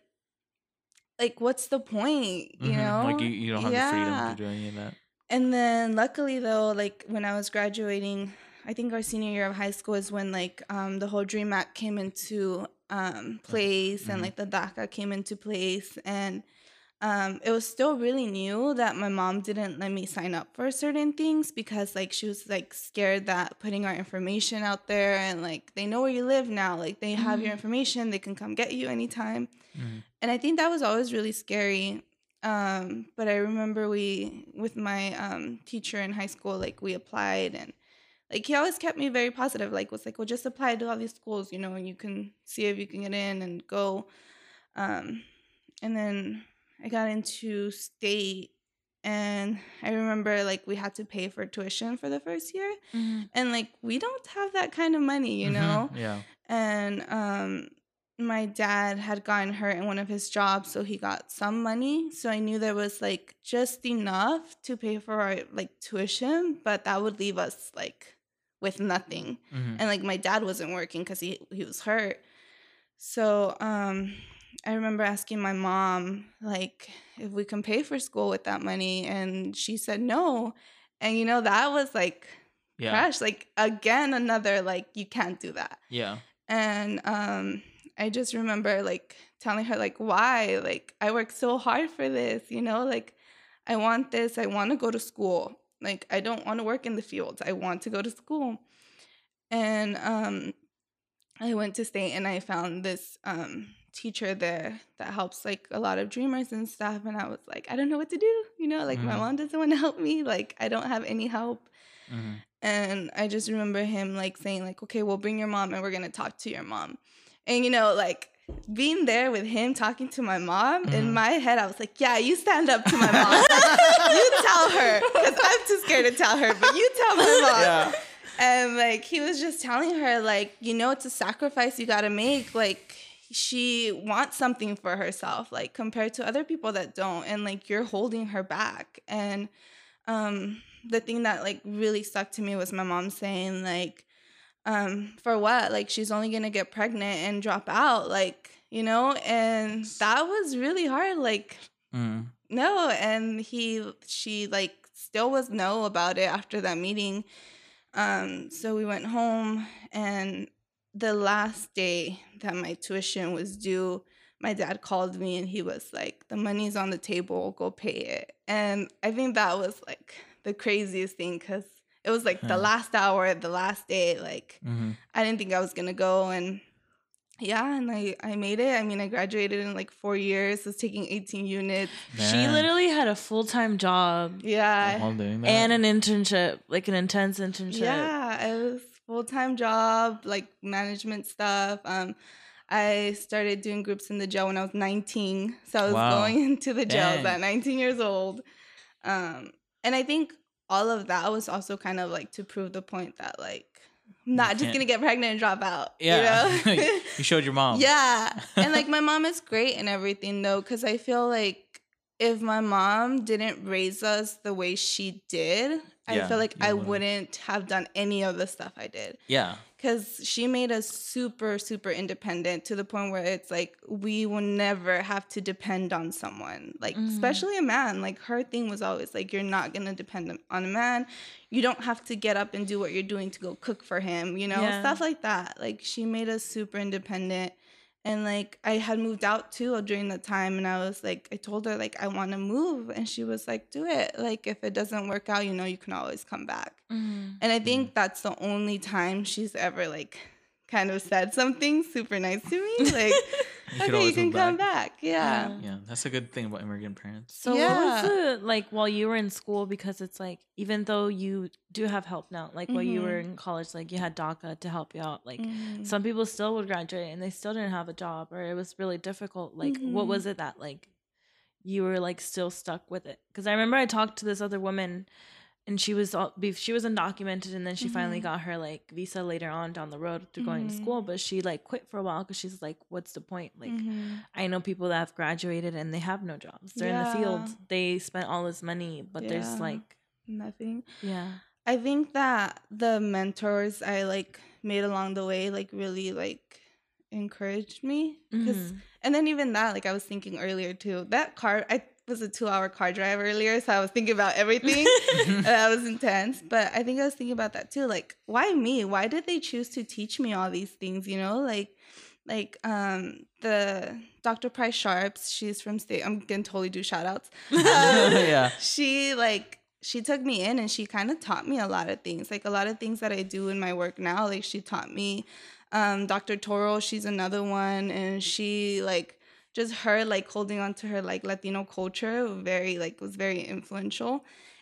like, what's the point, you Mhm. know? Like you, you don't have the Yeah. freedom to do any of that. And then luckily though, like when I was graduating, I think our senior year of high school is when like um, the whole DREAM Act came into um, place and Mhm. like the DACA came into place. And um, it was still really new that my mom didn't let me sign up for certain things because like she was like scared that putting our information out there and like they know where you live now, like they have your Mhm. information, they can come get you anytime. Mhm. And I think that was always really scary. Um, but I remember we, with my um, teacher in high school, like we applied and like, he always kept me very positive. Like, was like, well, just apply to all these schools, you know, and you can see if you can get in and go. Um, and then I got into state, and I remember, like, we had to pay for tuition for the first year. Mm-hmm. And, like, we don't have that kind of money, you know? Mm-hmm. Yeah. And um, my dad had gotten hurt in one of his jobs, so he got some money. So I knew there was, like, just enough to pay for our, like, tuition, but that would leave us, like, with nothing. Mm-hmm. And, like, my dad wasn't working because he, he was hurt. So um, I remember asking my mom, like, if we can pay for school with that money. And she said no. And, you know, that was, like, Yeah. crash. Like, again, another, like, you can't do that. Yeah. And um, I just remember, like, telling her, like, why? Like, I worked so hard for this, you know? Like, I want this. I want to go to school. Like, I don't want to work in the fields. I want to go to school. And um, I went to state, and I found this um, teacher there that helps, like, a lot of dreamers and stuff. And I was like, I don't know what to do. You know, like, Mhm. my mom doesn't want to help me. Like, I don't have any help. Mm-hmm. And I just remember him, like, saying, like, okay, well, bring your mom and we're going to talk to your mom. And, you know, like, being there with him talking to my mom, Mhm. in my head, I was like, yeah, you stand up to my mom. You tell her, because I'm too scared to tell her, but you tell my mom. Yeah. And, like, he was just telling her, like, you know, it's a sacrifice you got to make. Like, she wants something for herself, like, compared to other people that don't. And, like, you're holding her back. And um, the thing that, like, really stuck to me was my mom saying, like, um, for what? Like, she's only going to get pregnant and drop out, like, you know? And that was really hard. Like, Mm-hmm. no. And he, she, like, still was no about it after that meeting. Um, so we went home, and the last day that my tuition was due, my dad called me, and he was like, the money's on the table, go pay it. And I think that was, like, the craziest thing, because it was, like, the Huh. last hour, the last day. Like, Mm-hmm. I didn't think I was going to go. And yeah, and I, I made it. I mean, I graduated in, like, four years. I was taking eighteen units. She literally had a full-time job Yeah. While doing that. and an internship, like an intense internship. Yeah, it was full-time job, like, management stuff. Um, I started doing groups in the jail when I was nineteen. So I was Wow. going into the jails Dang. at nineteen years old. Um, and I think all of that was also kind of, like, to prove the point that, like, I'm not just can't- going to get pregnant and drop out. Yeah. You know? You showed your mom. Yeah. And, like, my mom is great and everything, though, because I feel like if my mom didn't raise us the way she did, I Yeah, feel like you I wouldn't. wouldn't have done any of the stuff I did. Yeah. Because she made us super, super independent to the point where it's like we will never have to depend on someone, like, Mhm. especially a man. Like, her thing was always like, you're not going to depend on a man. You don't have to get up and do what you're doing to go cook for him, you know, Yeah. stuff like that. Like, she made us super independent. And, like, I had moved out, too, during the time. And I was, like, I told her, like, I want to move. And she was, like, do it. Like, if it doesn't work out, you know, you can always come back. Mhm. And I think that's the only time she's ever, like, kind of said something super nice to me. Like, You could okay, you always can move come back. back. Yeah. Yeah. Yeah, that's a good thing about immigrant parents. So Yeah. what was it like while you were in school? Because it's like, even though you do have help now, like while you were Mhm. in college, like you had DACA to help you out. Like Mhm. some people still would graduate and they still didn't have a job, or it was really difficult. Like what Mhm. was it that like you were like still stuck with it? Because I remember I talked to this other woman, and she was all, be- she was undocumented, and then she finally Mhm. got her like visa later on down the road to going to Mhm. school, but she like quit for a while because she's like, what's the point? Like Mhm. I know people that have graduated and they have no jobs. They're in Yeah. the field. They spent all this money, but Yeah. there's like, Nothing. yeah. I think that the mentors I, like, made along the way, like, really, like, encouraged me. 'Cause Mhm. And then even that, like, I was thinking earlier, too. That car, I was a two-hour car drive earlier, so I was thinking about everything. And that was intense. But I think I was thinking about that, too. Like, why me? Why did they choose to teach me all these things, you know? Like, like um, the Doctor Price Sharps, she's from State. I'm going to totally do shout-outs. Um, Yeah. She, like, she took me in and she kind of taught me a lot of things. Like, a lot of things that I do in my work now, like, she taught me. Um, Doctor Toro, she's another one. And she, like, just her, like, holding on to her, like, Latino culture very, like, was very influential.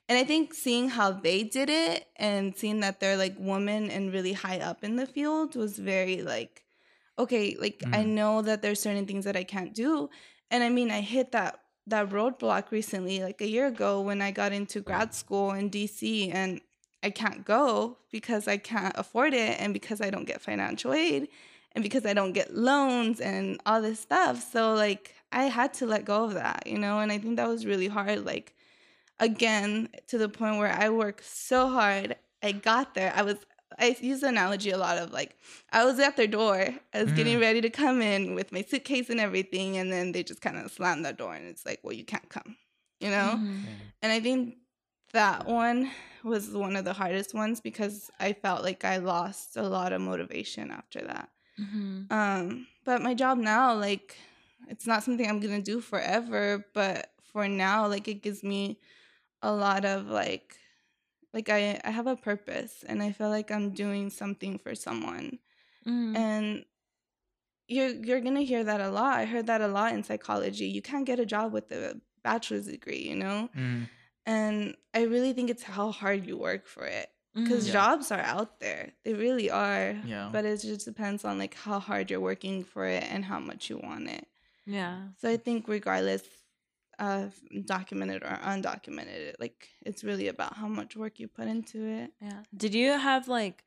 And I think seeing how they did it and seeing that they're like women and really high up in the field was very like, okay, like I Mm. know that there's certain things that I can't do. And I mean, I hit that that roadblock recently, like a year ago when I got into grad school in D C, and I can't go because I can't afford it and because I don't get financial aid and because I don't get loans and all this stuff. So like I had to let go of that, you know, and I think that was really hard. Like again, to the point where I worked so hard, I got there. I was I use the analogy a lot of like I was at their door. I was getting Mhm. ready to come in with my suitcase and everything, and then they just kind of slammed that door, and it's like, well, you can't come, you know. Mhm. Yeah. And I think that one was one of the hardest ones because I felt like I lost a lot of motivation after that. Mhm. Um, but my job now, like, it's not something I'm gonna do forever, but for now, like, it gives me a lot of like, like I I have a purpose, and I feel like I'm doing something for someone, Mhm. and you're you're gonna hear that a lot. I heard that a lot in psychology. You can't get a job with a bachelor's degree, you know. Mm. And I really think it's how hard you work for it. Because Mhm. Yeah. jobs are out there. They really are. Yeah. But it just depends on like how hard you're working for it and how much you want it. Yeah. So I think regardless of documented or undocumented, like it's really about how much work you put into it. Yeah. Did you have like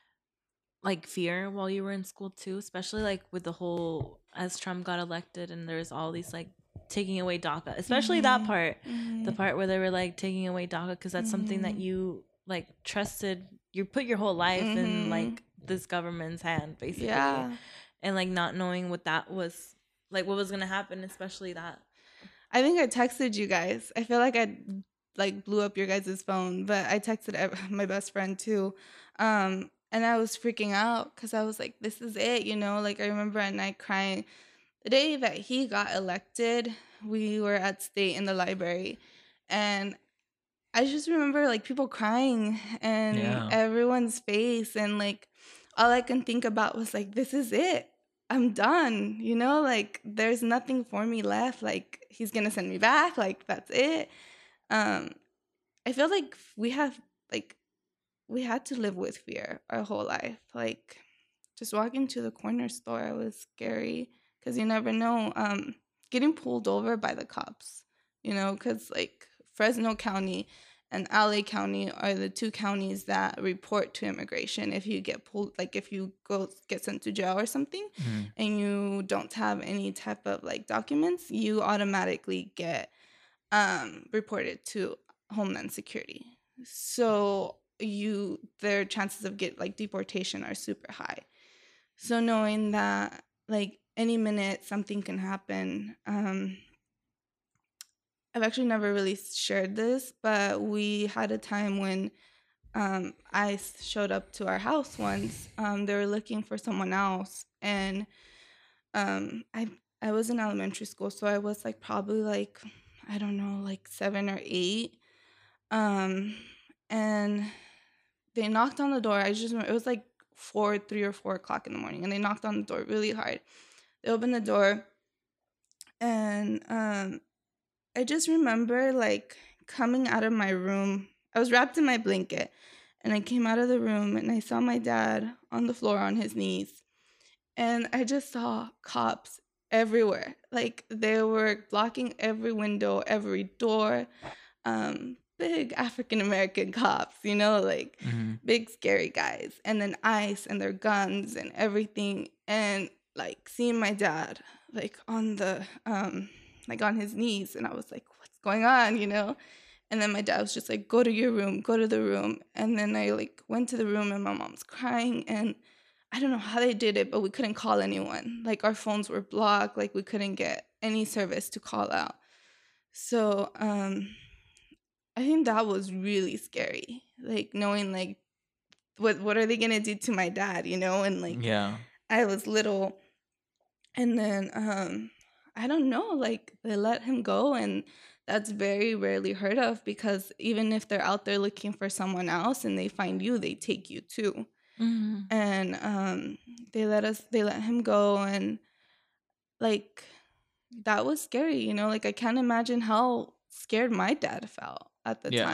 like fear while you were in school too, especially like with the whole as Trump got elected and there's all these like taking away DACA, especially that Mhm. part, the Mhm. part where they were like taking away DACA because that's something that Mhm. you like trusted, you put your whole life in Mhm. like this government's hand basically, Yeah. and like not knowing what that was like, what was gonna happen, especially that. I think I texted you guys. I feel like I like blew up your guys' phone, but I texted ev- my best friend too. Um, and I was freaking out because I was like, this is it, you know? Like, I remember at night crying. The day that he got elected, we were at state in the library. And I just remember like people crying and Yeah. everyone's face. And like, all I can think about was like, this is it. I'm done, you know, like there's nothing for me left. Like he's gonna send me back. Like that's it. Um, I feel like we have like we had to live with fear our whole life. Like just walking to the corner store was scary because you never know. Um, getting pulled over by the cops, you know, because like Fresno County and L A County are the two counties that report to immigration if you get pulled, like if you go get sent to jail or something, Mm. and you don't have any type of like documents, you automatically get um, reported to Homeland Security. So you their chances of get like deportation are super high. So knowing that like any minute something can happen, um, I've actually never really shared this, but we had a time when um, ICE showed up to our house once. Um, they were looking for someone else, and um, I I was in elementary school, so I was like probably like I don't know, like seven or eight. Um, and they knocked on the door. I just remember it was like four, three or four o'clock in the morning, and they knocked on the door really hard. They opened the door, and um, I just remember like coming out of my room. I was wrapped in my blanket, and I came out of the room, and I saw my dad on the floor on his knees, and I just saw cops everywhere. Like they were blocking every window, every door. Um, big African American cops, you know, like Mhm. big scary guys, and then ICE and their guns and everything, and like seeing my dad like on the um like on his knees, and I was like, what's going on, you know? And then my dad was just like, go to your room, go to the room. And then I like went to the room, and my mom's crying, and I don't know how they did it, but we couldn't call anyone. Like our phones were blocked, like we couldn't get any service to call out. So um I think that was really scary. Like knowing like what what are they gonna do to my dad, you know? And like Yeah. I was little, and then um I don't know, like they let him go, and that's very rarely heard of because even if they're out there looking for someone else and they find you, they take you too. Mm-hmm. And um they let us they let him go, and like that was scary, you know? Like I can't imagine how scared my dad felt at the Yeah. time.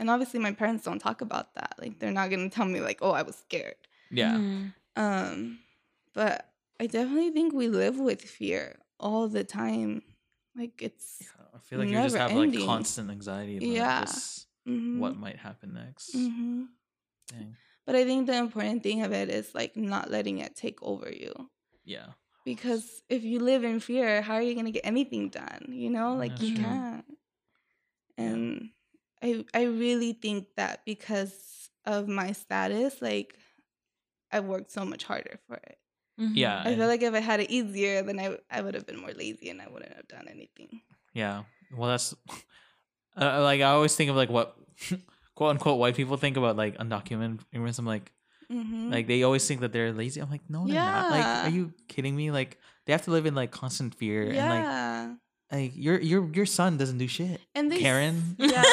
And obviously my parents don't talk about that. Like they're not going to tell me like, oh, I was scared. Yeah. Mhm. Um, but I definitely think we live with fear all the time. Like it's I feel like you just never have like ending. constant anxiety about Yeah. just mhm, what might happen next. mhm. Dang. But I think the important thing of it is like not letting it take over you. Yeah. Because if you live in fear, how are you going to get anything done? You know, like That's you true. can't. Yeah. And I I really think that because of my status, like I worked so much harder for it. Mhm. Yeah. I feel and- like if I had it easier, then I I would have been more lazy and I wouldn't have done anything. Yeah. Well, that's uh, like I always think of like what quote unquote white people think about like undocumented immigrants. I'm like, Mm-hmm. like they always think that they're lazy. I'm like, no, they're not. Like, Yeah. are you kidding me? Like, they have to live in like constant fear, and like, yeah. like your your your son doesn't do shit. And they s- Karen. Yeah.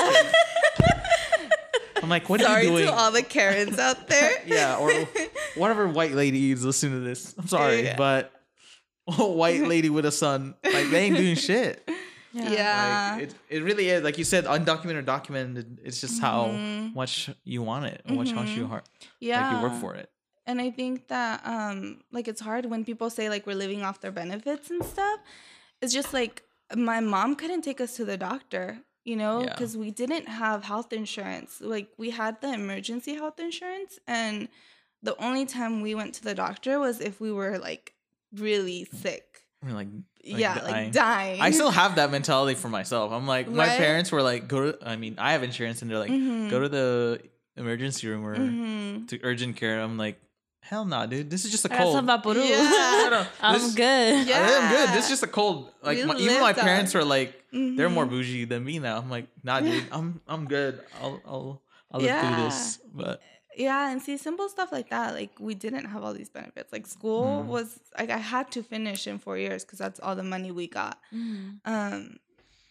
I'm like, what Sorry are you doing? to all the Karens out there. Yeah, or whatever white lady is listening to this. I'm sorry, Yeah. but a white lady with a son, like they ain't doing shit. Yeah. Like, it it really is, like you said, undocumented or documented. It's just how Mhm. much you want it, and much how much you Mhm. heart, Yeah. like you work for it. And I think that um like it's hard when people say like we're living off their benefits and stuff. It's just like my mom couldn't take us to the doctor, you know, Yeah. because we didn't have health insurance. Like we had the emergency health insurance, and the only time we went to the doctor was if we were like really sick. I mean, like, like yeah, dying. like dying. I still have that mentality for myself. I'm like, my Right? parents were like, go to. I mean, I have insurance, and they're like, Mhm. go to the emergency room or Mhm. to urgent care. I'm like, hell no, dude. This is just a I got some cold. Vaporu. Yeah. No, no, I'm this- good. Yeah. I am good. This is just a cold. Like We my, even my lived parents our- are like, they're more Mhm. bougie than me now. I'm like, nah, dude. I'm I'm good. I'll I'll I'll live through this. But Yeah, and see simple stuff like that. Like we didn't have all these benefits. Like school Mm. was like I had to finish in four years because that's all the money we got. Mhm. Um,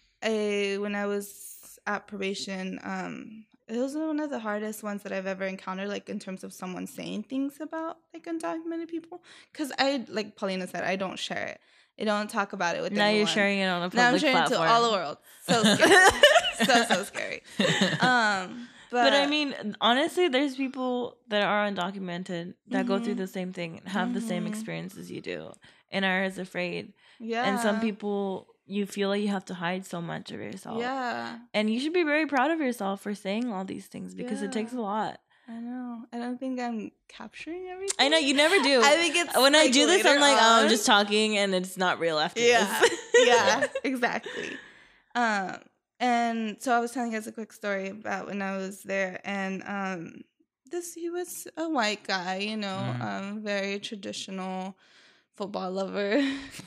I when I was at probation, um, it was one of the hardest ones that I've ever encountered. Like in terms of someone saying things about like undocumented people, because I like Paulina said, I don't share it. I don't talk about it with Now anyone. you're sharing it on a public Now I'm sharing platform. it to all the world. So scary. so so scary. Um, but, But, I mean, honestly, there's people that are undocumented that go through Mhm. the same thing, have the same Mhm. experiences you do, and are as afraid. yeah, And some people, you feel like you have to hide so much of yourself. yeah. And you should be very proud of yourself for saying all these things because it takes a Yeah. lot. I know. I don't think I'm capturing everything. I know you never do. I think it's when I like, do this, I'm later like, oh, I'm on. just talking, and it's not real after Yeah, this. yeah, exactly. Um, and so I was telling you guys a quick story about when I was there, and um, this he was a white guy, you know, Mhm. um, very traditional football lover.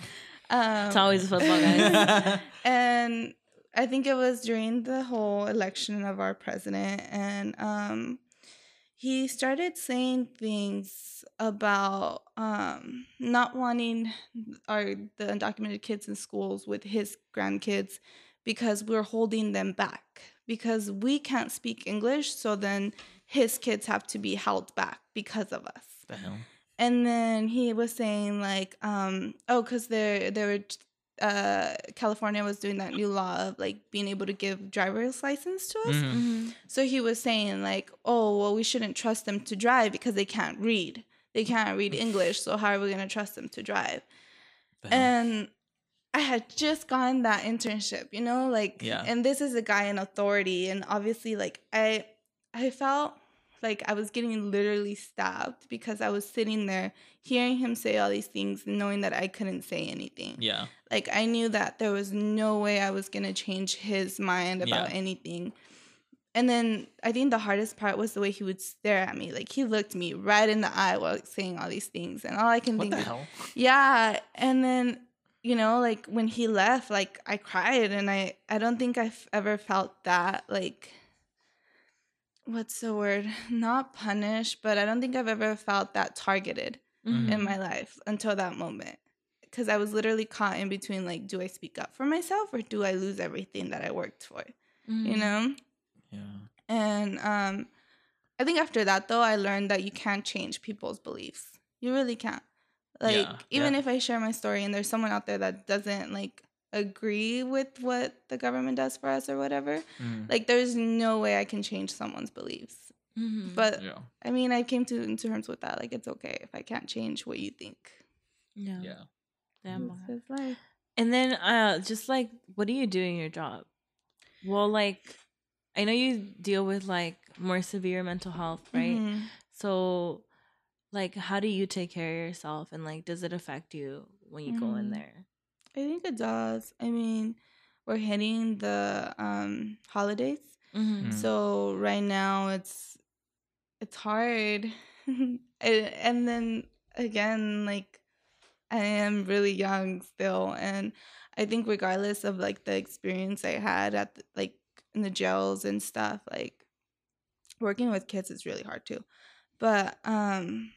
um, It's always a football guy. and I think it was during the whole election of our president, and um, he started saying things about um, not wanting our the undocumented kids in schools with his grandkids because we're holding them back because we can't speak English, so then his kids have to be held back because of us. the hell. And then he was saying like, um, oh, because they they were, uh, California was doing that new law of like being able to give driver's license to us. Mhm. Mhm. So he was saying like, oh, well, we shouldn't trust them to drive because they can't read. They can't read English. So how are we gonna trust them to drive? The hell. And I had just gotten that internship, you know, like, Yeah. and this is a guy in authority, and obviously, like, I, I felt like I was getting literally stabbed because I was sitting there hearing him say all these things, and knowing that I couldn't say anything. Yeah. Like, I knew that there was no way I was gonna change his mind about Yeah. anything. And then I think the hardest part was the way he would stare at me. Like, he looked me right in the eye while saying all these things, and all I can What think the is, hell? yeah. And then, you know, like when he left, like I cried, and I I don't think I've ever felt that, like, what's the word? Not punished, but I don't think I've ever felt that targeted Mhm. in my life until that moment. Because I was literally caught in between, like, do I speak up for myself or do I lose everything that I worked for? Mhm. You know? Yeah. And um, I think after that, though, I learned that you can't change people's beliefs. You really can't. Like, Yeah, even yeah. if I share my story and there's someone out there that doesn't, like, agree with what the government does for us or whatever. Mm. Like, there's no way I can change someone's beliefs. Mhm. But Yeah. I mean, I came to terms with that. Like, it's okay if I can't change what you think. yeah. Yeah. Damn. This is life. And then, uh, just like, what do you do in your job? Well, like, I know you deal with like more severe mental health, right? Mhm. So, like, how do you take care of yourself, and like, does it affect you when you go in Mhm. there? I think it does. I mean, we're hitting the um holidays. Mm-hmm. Mm. So right now it's it's hard. and, and then again, like, I am really young still, and I think regardless of like the experience I had at the, like in the jails and stuff, like working with kids is really hard too. But um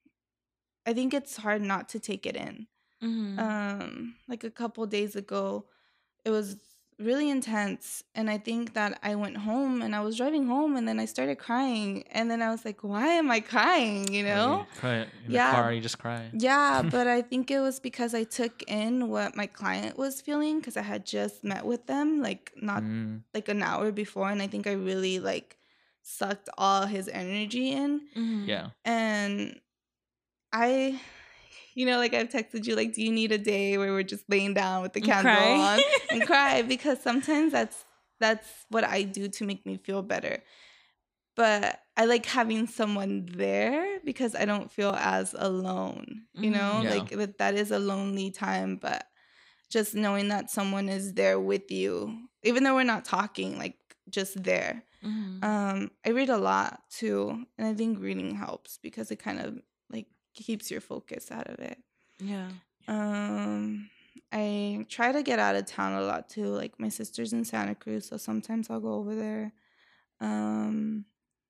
I think it's hard not to take it in. Mm-hmm. Um like a couple days ago, it was really intense, and I think that I went home and I was driving home and then I started crying, and then I was like, why am I crying, you know? You cry in Yeah. the car. You just cry. Yeah, but I think it was because I took in what my client was feeling, because I had just met with them like not Mm. like an hour before, and I think I really like sucked all his energy in. Mm-hmm. Yeah. And I, you know, like I've texted you, like, do you need a day where we're just laying down with the And candle cry. on and cry? Because sometimes that's that's what I do to make me feel better. But I like having someone there because I don't feel as alone, you know? Mhm. Yeah. Like that, that is a lonely time, but just knowing that someone is there with you, even though we're not talking, like just there. Mm-hmm. Um, I read a lot too, and I think reading helps because it kind of like keeps your focus out of it. Yeah. Um, I try to get out of town a lot too. Like my sister's in Santa Cruz, so sometimes I'll go over there. Um,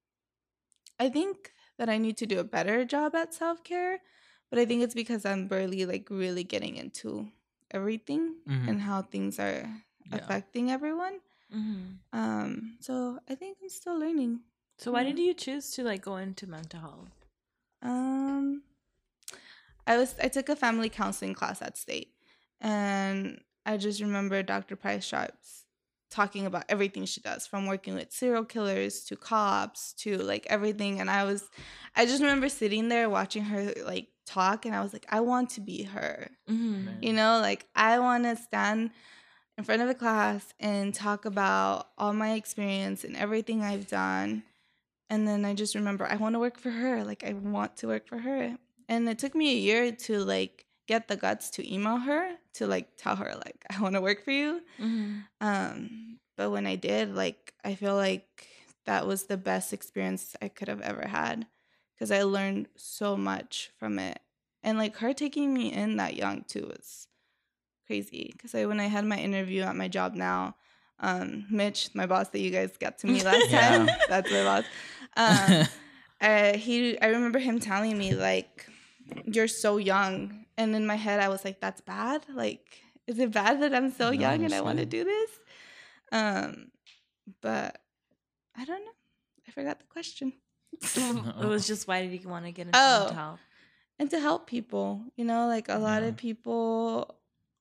I think that I need to do a better job at self care, but I think it's because I'm barely like really getting into everything Mhm. and how things are Yeah. affecting everyone. Mm-hmm. Um, so I think I'm still learning. So why Yeah. did you choose to like go into mental health? Um, I was I took a family counseling class at State, and I just remember Doctor Price Sharps talking about everything she does, from working with serial killers to cops to like everything. And I was, I just remember sitting there watching her like talk, and I was like, I want to be her. Mm-hmm. Man. You know, like I want to stand in front of a class and talk about all my experience and everything I've done. And then I just remember I want to work for her. Like I want to work for her. And it took me a year to like get the guts to email her to like tell her like I want to work for you. Mm-hmm. Um, but when I did, like I feel like that was the best experience I could have ever had, because I learned so much from it. And like her taking me in that young too was crazy, because I when I had my interview at my job now, um, Mitch, my boss that you guys got to meet last Yeah. time, that's my boss. Um, uh, he, I remember him telling me like, "You're so young," and in my head I was like, "That's bad. Like, is it bad that I'm so No, young and it's I want to good. do this?" Um, but I don't know. I forgot the question. It was just, why did you want to get into Oh. mental health? And to help people, you know, like a lot Yeah. of people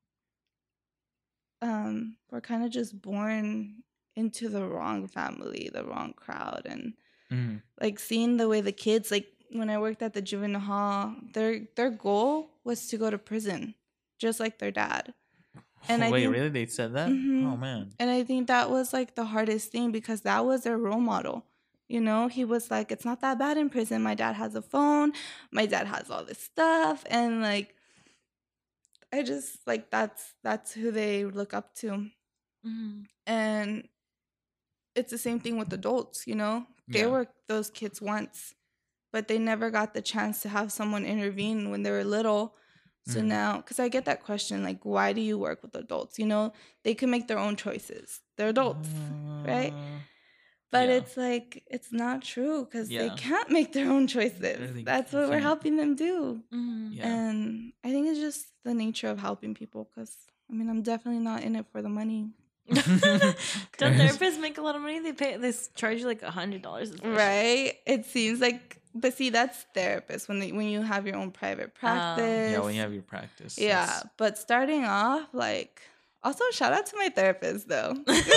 um were kind of just born into the wrong family, the wrong crowd. And Mhm. like seeing the way the kids, like when I worked at the juvenile hall, their their goal was to go to prison, just like their dad. And I Wait, think- really? They said that? Mhm. Oh man. And I think that was like the hardest thing, because that was their role model. You know, he was like, it's not that bad in prison. My dad has a phone. My dad has all this stuff. And like, I just like, that's, that's who they look up to. Mm-hmm. And it's the same thing with adults, you know, they Yeah. were those kids once, but they never got the chance to have someone intervene when they were little. So Mhm. now, because I get that question, like, why do you work with adults? You know, they can make their own choices. They're adults, right? Uh, But yeah. it's like, it's not true, because they Yeah. can't make their own choices. Really That's what we're can't. helping them do. Mm-hmm. Yeah. And I think it's just the nature of helping people, because, I mean, I'm definitely not in it for the money. Don't therapists make a lot of money? They pay. They s- charge you like a hundred dollars. Right? It seems like, but see, that's therapists when they, when you have your own private practice. Yeah, when you have your practice. Yeah, that's- but starting off, like, Also, shout out to my therapist, though.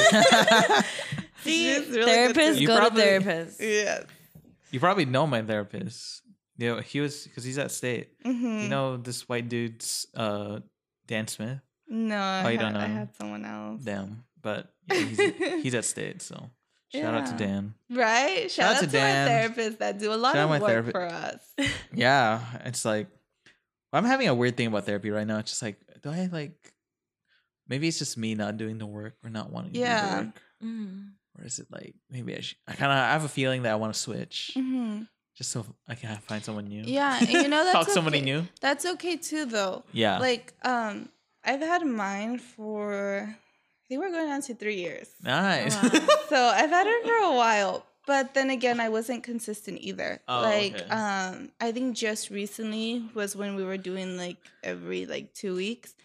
See, She's really good therapists to- You go probably- to therapists. Yes. You probably know my therapist. You know, he was because he's at State. Mm-hmm. You know this white dude's uh Dan Smith. No, I, Oh, you had, don't know I him? had someone else. Damn, but yeah, he's, he's at State. So shout out to Yeah. Dan. Right? Shout, out to, Dan. my therapists that do a lot Shout out of my work therapist. for us. Yeah, it's like I'm having a weird thing about therapy right now. It's just like, do I like? Maybe it's just me not doing the work or not wanting to do Yeah. the work, Mm. or is it like maybe I should? I kind of I have a feeling that I want to switch Mm-hmm. just so I can find someone new. Yeah, and you know that's talk to somebody okay. new. That's okay too, though. Yeah, Like, um, I've had mine for I think we're going on to three years. nice. Wow. So I've had her for a while, but then again, I wasn't consistent either. Oh, like, okay. um, I think just recently was when we were doing like every like two weeks,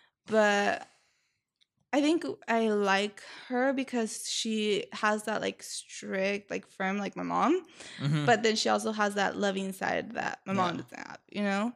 but I think I like her because she has that like strict, like firm, like my mom, Mhm. but then she also has that loving side that my mom Yeah. doesn't have, you know?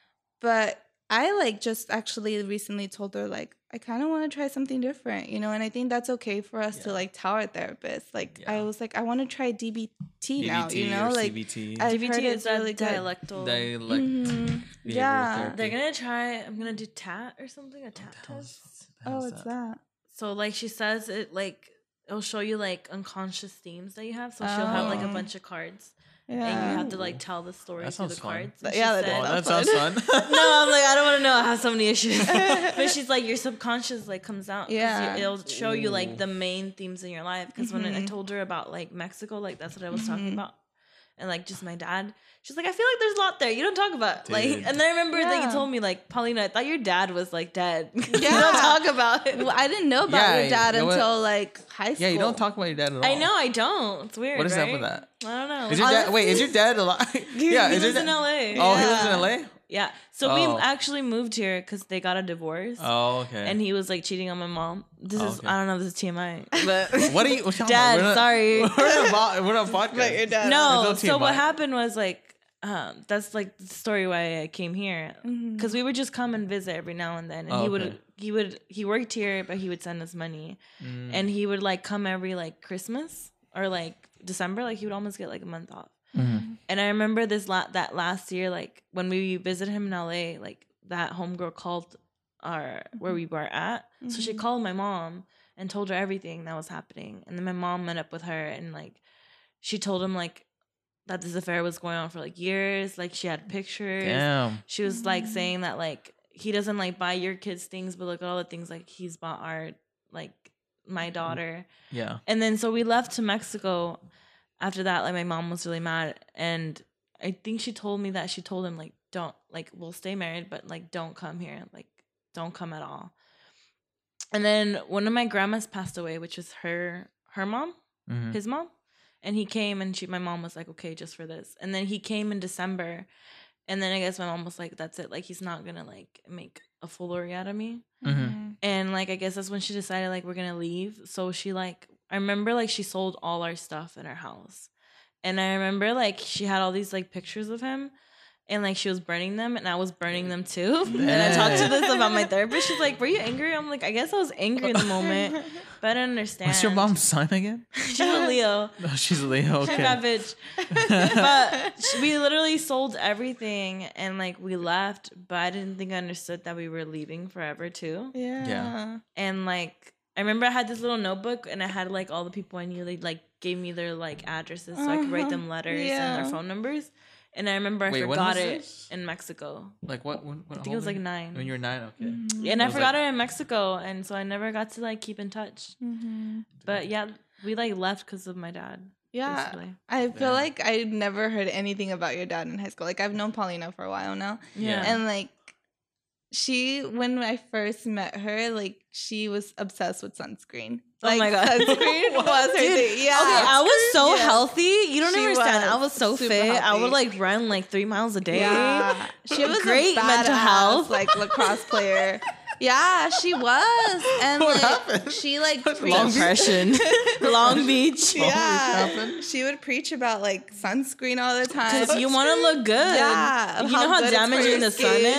But I like just actually recently told her like I kind of want to try something different, you know, and I think that's okay for us Yeah. to like tell our therapist. Like I Yeah. was like I want to try D B T now, D B T you know, or like C B T. I've D B T heard is it's that really good. dialectal. Dialect Mhm. behavioral Yeah. therapy. They're gonna try. I'm gonna do T A T or something. A T A What T the hell is- test. what the hell Oh, is it's that? that. So like she says, it like it'll show you like unconscious themes that you have. So she'll have like a Oh. bunch of cards, Yeah. and you have to like tell the story That through the sounds fun. cards. But And yeah, she that said- Oh, that That's sounds fun. no, I'm like I don't want to know. I have so many issues. But she's like your subconscious like comes out. 'cause Yeah. you, it'll show you Ooh. like the main themes in your life. Because when I Mhm. told her about like Mexico, like that's what I was talking Mhm. about. And like just my dad, she's like, I feel like there's a lot there you don't talk about. Like, Dude. and then I remember that Yeah. you told me like, Paulina, I thought your dad was like dead. you Yeah. don't talk about it. Well, I didn't know about Yeah, your dad you know what? until like high school. Yeah, you don't talk about your dad at all. I know I don't. It's weird. What is right? up with that? I don't know. Is your dad? Wait, is your dad alive? yeah, he is your lives in dad? L A. Oh, he Yeah. lives in L A. Yeah. So Oh. we actually moved here because they got a divorce. Oh, okay. And he was like cheating on my mom. This Oh, is okay. I don't know if this is T M I, but what are you? What Dad, we're not, sorry. We're not, about, we're not a podcast. But your dad. no. There's no So what T M I. happened was like, um, that's like the story why I came here Mhm. because we would just come and visit every now and then, and Oh, he okay. would he would he worked here, but he would send us money, Mm. and he would like come every like Christmas or like December, like he would almost get like a month off. Mhm. And I remember this la- that last year, like when we visited him in L A, like that homegirl called our where we were at. So she Mhm. called my mom and told her everything that was happening. And then my mom met up with her and like she told him like that this affair was going on for like years. Like she had pictures. Damn. She was like Mhm. saying that like he doesn't like buy your kids things, but look at all the things like he's bought our like my daughter. Yeah. And then so we left to Mexico after that. Like my mom was really mad. And I think she told me that she told him like, don't like we'll stay married, but like don't come here. Like don't come at all. And then one of my grandmas passed away, which was her her mom, Mhm. his mom. And he came and she my mom was like, okay, just for this. And then he came in December. And then I guess my mom was like, that's it. Like he's not gonna like make a foolery out of me. Mhm. And like I guess that's when she decided like we're gonna leave. So she like I remember like she sold all our stuff in her house. And I remember like she had all these like pictures of him and like she was burning them and I was burning them too. And I talked to this about my therapist. She's like, were you angry? I'm like, I guess I was angry in the moment, but I didn't understand. What's your mom's sign again? She's a Leo. No, she's a Leo. She's Okay. that bitch. But sh- we literally sold everything and like we left, but I didn't think I understood that we were leaving forever too. Yeah. Yeah. And like I remember I had this little notebook and I had like all the people I knew. They like gave me their like addresses so I could write them letters and Yeah. their phone numbers. And I remember I Wait, when forgot was it this? in Mexico. Like what? When, what I think it was like when nine. you were nine. Okay. Mm-hmm. And I It was forgot like- it in Mexico, and so I never got to like keep in touch. Mm-hmm. But yeah, we like left because of my dad. Yeah. Basically. I feel Yeah. like I never heard anything about your dad in high school. Like I've known Paulina for a while now. Yeah. And like she when I first met her, like she was obsessed with sunscreen. Oh Like my God. sunscreen was her Dude, thing. Yeah. Okay, I was so Yes. healthy. You don't She understand. I was was so super fit. I healthy. would like run like three miles a day. Yeah. She was Great a mental badass, health. like lacrosse player. Yeah, she was. And What like happened? she like Long preached- Depression. Long Beach. Long Beach Yeah, happened? she would preach about like sunscreen all the time. Because you want to look good. Yeah, of You know how good it's for damaging your the sun skin. is?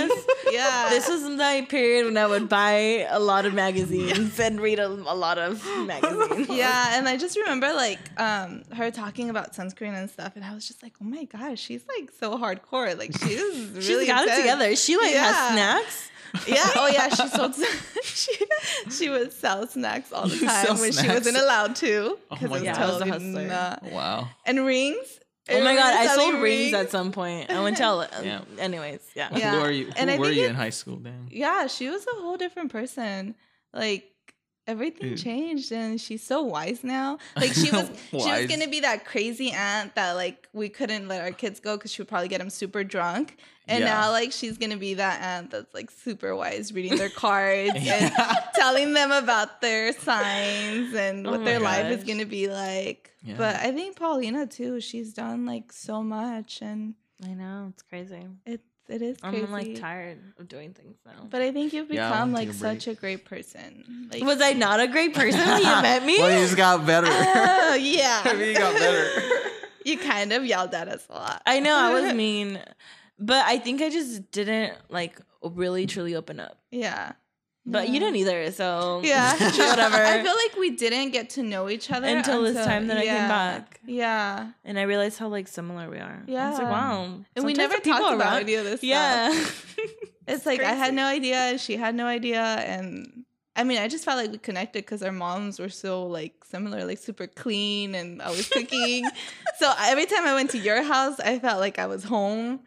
Yeah. This was my period when I would buy a lot of magazines and read a, a lot of magazines. Yeah, and I just remember like um her talking about sunscreen and stuff, and I was just like, oh my gosh, she's like so hardcore. Like she is really She's got intense. it together. She like Yeah. has snacks. Yeah. Oh yeah. She sold. she she would sell snacks all the You time sell when she snacks? wasn't allowed to Oh because my it was God. Yeah, I was a totally hustler. not. Wow. And rings. Oh my god, I Selling sold rings at some point. I went to L- Yeah. anyways, yeah. Yeah. Who are you? Who And I were think you it- in high school, Dan? Yeah, she was a whole different person. Like everything Dude. changed, and she's so wise now. Like she was, she was Wise. gonna be that crazy aunt that like we couldn't let our kids go because she would probably get them super drunk. And Yeah. now like she's gonna be that aunt that's like super wise, reading their cards and Yeah. telling them about their signs and Oh what my their life is gosh. gonna be like. Yeah. But I think Paulina too. She's done like so much, and I know, it's crazy. it it is crazy. I'm like tired of doing things now. But I think you've Yeah, become take like a such a break. great person. Like, Was I not a great person when you met me? Well, you just got better. oh yeah, I mean, you got better. You kind of yelled at us a lot. I know I was mean, but I think I just didn't like really truly open up. Yeah. But you didn't either, so Yeah, whatever. I feel like we didn't get to know each other Until this time that I came yeah. back. Yeah, And I realized how like similar we are. I was like, Yeah. wow. and we sometimes never the people talked about around- any of this. Yeah. stuff. It's like I had crazy. no idea, and she had no idea, and I mean, I just felt like we connected because our moms were so like similar, like super clean and always cooking. So every time I went to your house, I felt like I was home.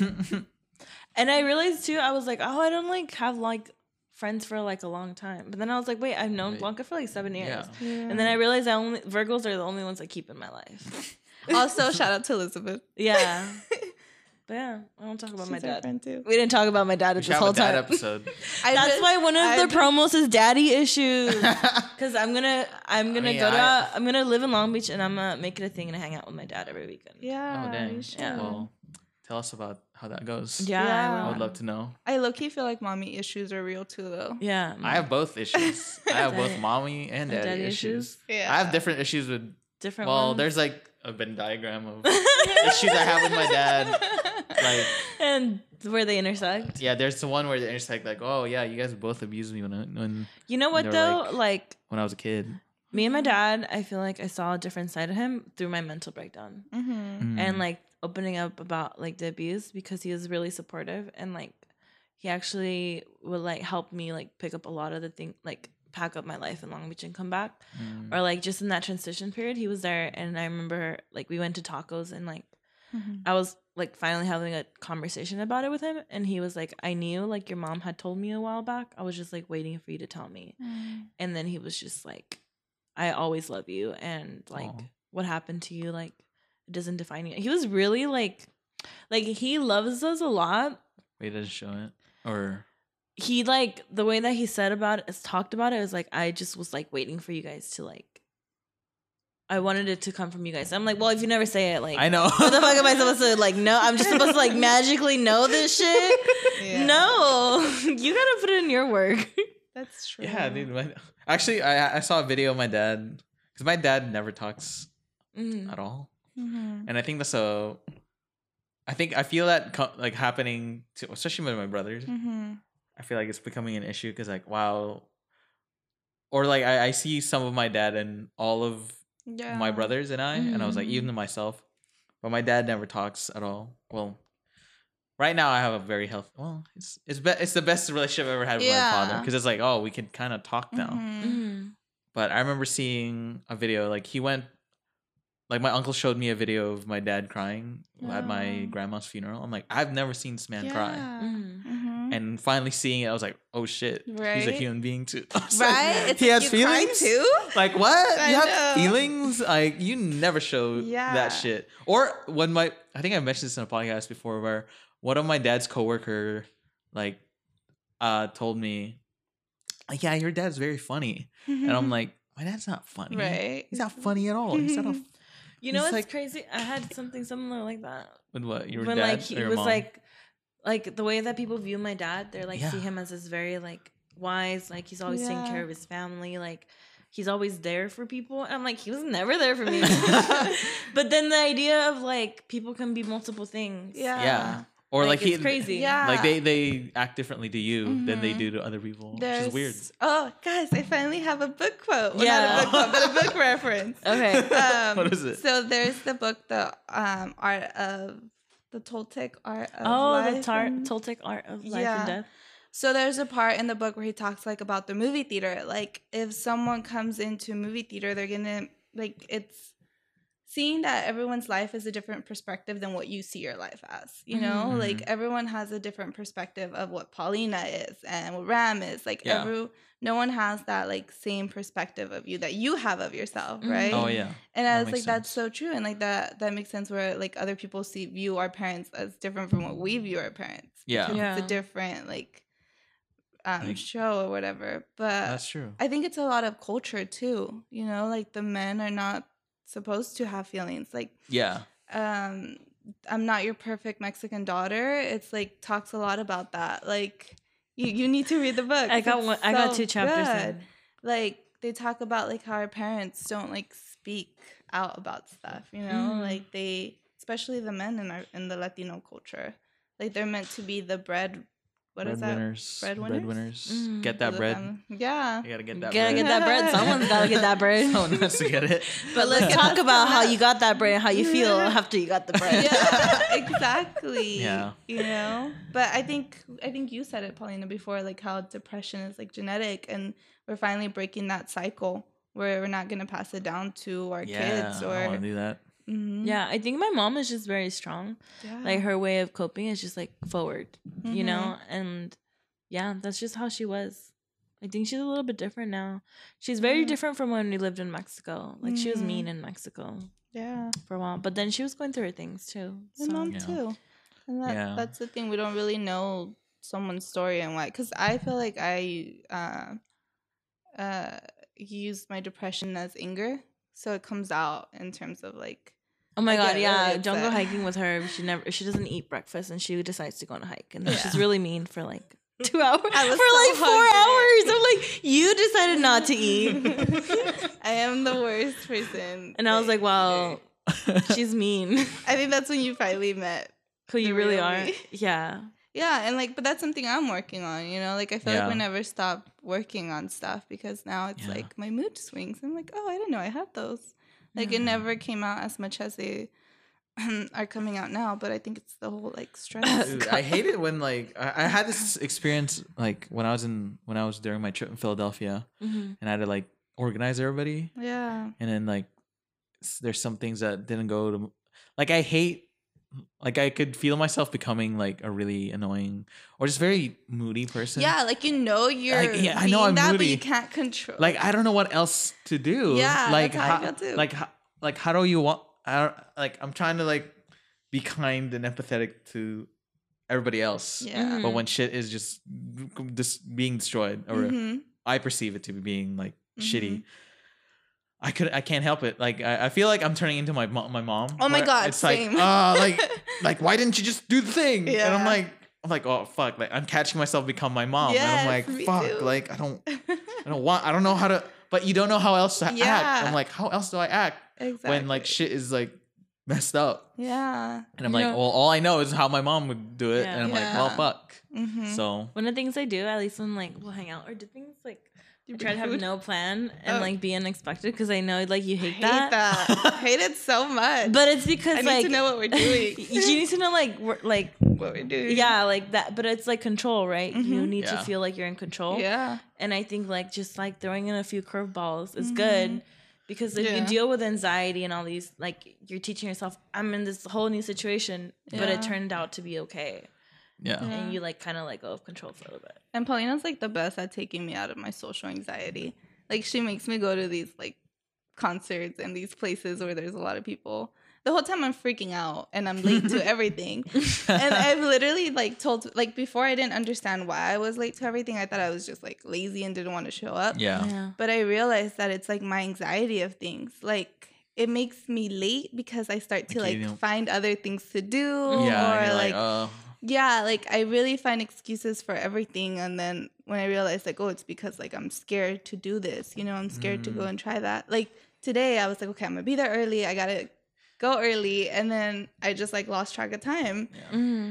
And I realized too, I was like, oh, I don't like have like friends for like a long time. But then I was like, wait, I've known Wait. Blanca for like seven years. Yeah. And then I realized I only Virgos are the only ones I keep in my life. Also, shout out to Elizabeth. Yeah. But yeah, I don't talk about my She's our dad. friend too. We didn't talk about my dad We at should this have whole a dad time. episode. I That's just- why one of I the just- promos is daddy issues. Because I'm gonna, I'm gonna mean, go to, I- I'm gonna live in Long Beach and I'm gonna make it a thing and hang out with my dad every weekend. Yeah. Oh, dang. you should. Yeah. Well, tell us about how that goes. Yeah, Yeah. I, I will. would love to know. I low key feel like mommy issues are real too, though. Yeah, I have both issues. I have both Daddy- mommy and daddy, daddy issues. issues? Yeah. I have different issues with. different. Well, ones. there's like a Venn diagram of issues I have with my dad. Like, and where they intersect. yeah, there's the one where they intersect. Like, oh yeah, you guys both abused me when I, when You know what They're though? like- Like when I was a kid. me and my dad, I feel like I saw a different side of him through my mental breakdown Mm-hmm. and like opening up about like the abuse because he was really supportive and like he actually would like help me like pick up a lot of the thing like pack up my life in Long Beach and come back. Mm. Or like just in that transition period, he was there and I remember like we went to tacos and like Mm-hmm. I was like finally having a conversation about it with him and he was like, I knew like your mom had told me a while back. I was just like waiting for you to tell me. And then he was just like, I always love you and like Aw. what happened to you like it doesn't define you. He was really like like he loves us a lot. Wait, did it show it? Or He like the way that he said about it, talked about it was like I just was like waiting for you guys to like I wanted it to come from you guys. I'm like, well, if you never say it, like I know. what the fuck am I supposed to like know? I'm just supposed to like magically know this shit? Yeah. No. You gotta put in your work. That's true. Yeah, dude. My, actually, I I saw a video of my dad because my dad never talks Mm. at all, Mm-hmm. and I think that's a. I think I feel that co- like happening to especially with my brothers. Mm-hmm. I feel like it's becoming an issue because like wow, or like I, I see some of my dad and all of Yeah. my brothers and I, and I was like Mhm. even to myself, but my dad never talks at all. Well, right now I have a very healthy. Well, it's it's be- it's the best relationship I've ever had with my father Yeah. because it's like oh we can kind of talk now. Mhm. Mm. But I remember seeing a video like he went, like my uncle showed me a video of my dad crying at my Oh. grandma's funeral. I'm like I've never seen this man cry. Yeah. Mm. Mhm. And finally seeing it, I was like, "Oh shit, he's a Right? human being too." I was like, Right? It's he like has you cry feelings too? Like what? I you have know. feelings? Like you never show Yeah. that shit. Or when my, I think I mentioned this in a podcast before, where one of my dad's coworker, like, uh, told me, like, "Yeah, your dad's very funny," and I'm like, "My dad's not funny. right. He's not funny at all. He's not a." You know It's what's like- crazy? I had something similar like that. With what your when dad like or he your was mom? like like the way that people view my dad, they're like see Yeah. him as this very like wise, like he's always taking Yeah. care of his family, like he's always there for people. And I'm like, he was never there for me. But then the idea of like people can be multiple things. Yeah. Yeah. Or like, Like, he, it's crazy. Yeah. like they they act differently to you than they Mhm. do to other people, which There's is weird. Oh, guys, I finally have a book quote. Well, Yeah. not a book quote, but a book reference. Okay. Um, What is it? So there's the book, the um, art of the Toltec art of Oh, life. the tar- and- Toltec art of life Yeah. and death. So there's a part in the book where he talks like about the movie theater. Like if someone comes into a movie theater, they're gonna like it's seeing that everyone's life is a different perspective than what you see your life as. You know, Mhm. like everyone has a different perspective of what Paulina is and what Ram is. Like Yeah. every no one has that like same perspective of you that you have of yourself, Mhm. right? Oh yeah. And That I was makes like, that's sense. so true, and like that that makes sense where like other people see view our parents as different from what we view our parents. Yeah. because it's Yeah. a different like um Like- show or whatever. But That's true. I think it's a lot of culture too. You know, like the men are not supposed to have feelings. Like Yeah. um, I'm not your perfect Mexican daughter. It's like talks a lot about that. Like you you need to read the book. I got It's one. I got so two chapters good. in. Like they talk about like how our parents don't like speak out about stuff, you know, Mhm. like they, especially the men in our in the Latino culture, like they're meant to be the bread. What is that? Breadwinners. Breadwinners? Breadwinners. Mm. Get For that the bread. family. Yeah. You gotta get that Gotta bread. get that bread. Someone's gotta get that bread. Someone has to get it. But look let's at talk us about coming how up. you got that bread and how you feel after you got the bread. Yeah, exactly. Yeah. You know, but I think I think you said it, Paulina, before, like how depression is like genetic, and we're finally breaking that cycle where we're not gonna pass it down to our Yeah. kids I or want to do that. Mhm. Yeah, I think my mom is just very strong. yeah. Like her way of coping is just like forward, you Mhm. know? And yeah, that's just how she was. I think she's a little bit different now. She's very Mhm. different from when we lived in Mexico. Like she was Mhm. mean in Mexico yeah, for a while, but then she was going through her things too. my So mom Yeah. too. And that, Yeah. that's the thing, we don't really know someone's story and why. Because I feel like I uh, uh, use my depression as anger, so it comes out in terms of like. oh my I god, get yeah. really Don't go upset. hiking with her. She never she doesn't eat breakfast and she decides to go on a hike. And then Yeah. she's really mean for like two hours. For I was like so four hungry. hours. I'm like, you decided not to eat. I am the worst person. And I was like, wow, today. she's mean. I think that's when you finally met. Who you The really real are. me. Yeah. Yeah, and like, but that's something I'm working on, you know? Like, I feel Yeah. like we never stop working on stuff because now it's Yeah. like my mood swings. I'm like, oh, I didn't know I had those. Like, it Yeah. never came out as much as they are coming out now, but I think it's the whole like stress. Dude, I hate it when like I, I had this experience like when I was in when I was during my trip in Philadelphia Mm-hmm. and I had to like organize everybody Yeah. and then like s- there's some things that didn't go to like I hate like I could feel myself becoming like a really annoying or just very moody person. Yeah, like you know you're Like, yeah, I being know I'm that, but moody. you can't control. Like I don't know what else to do. Yeah, like that's how I feel too. like how, like how do you want? I don't, like I'm trying to like be kind and empathetic to everybody else. yeah. Mhm. But when shit is just just being destroyed, or Mhm. I perceive it to be being like Mhm. shitty, I could I can't help it. Like I, I feel like I'm turning into my mo- my mom. Oh my where God, It's same. like uh like like why didn't you just do the thing? And I'm Yeah. like I'm like oh fuck, like I'm catching myself become my mom, and Yes, I'm like me fuck, too. like I don't I don't want I don't know how to. But you don't know how else to act. Yeah. I'm like how else do I act Exactly. when like shit is like messed up? Yeah. And I'm You like, know- well, all I know is how my mom would do it, Yeah. and I'm like, well, Yeah. fuck. Mm-hmm. So One of the things I do, at least when like we'll hang out or do things like I try to have no plan and Oh. like be unexpected because I know like you hate, hate that. that. hate it so much. But it's because I need like to know what we're doing. you need to know like we're, like what we're doing. yeah like that. But it's like control, right? You Mhm. need to Yeah. feel like you're in control. Yeah. And I think like just like throwing in a few curveballs is Mhm. good because if Yeah. you deal with anxiety and all these, like you're teaching yourself, I'm in this whole new situation, but it Yeah. turned out to be okay, yeah, Yeah. and you like kind of let go of control for a little bit. And Paulina's like the best at taking me out of my social anxiety. Like she makes me go to these like concerts and these places where there's a lot of people. The whole time I'm freaking out and I'm late to everything. And I've literally like told like before I didn't understand why I was late to everything. I thought I was just like lazy and didn't want to show up. yeah, Yeah. But I realized that it's like my anxiety of things. Like it makes me late because I start to Like, like you don't- find other things to do. yeah. Or and you're like, like, uh, yeah, like I really find excuses for everything. And then when I realized like, oh, it's because like I'm scared to do this. You know, I'm scared to go Mm. and try that. Like today I was like, okay, I'm gonna be there early. I gotta go early. And then I just like lost track of time. yeah. Mm.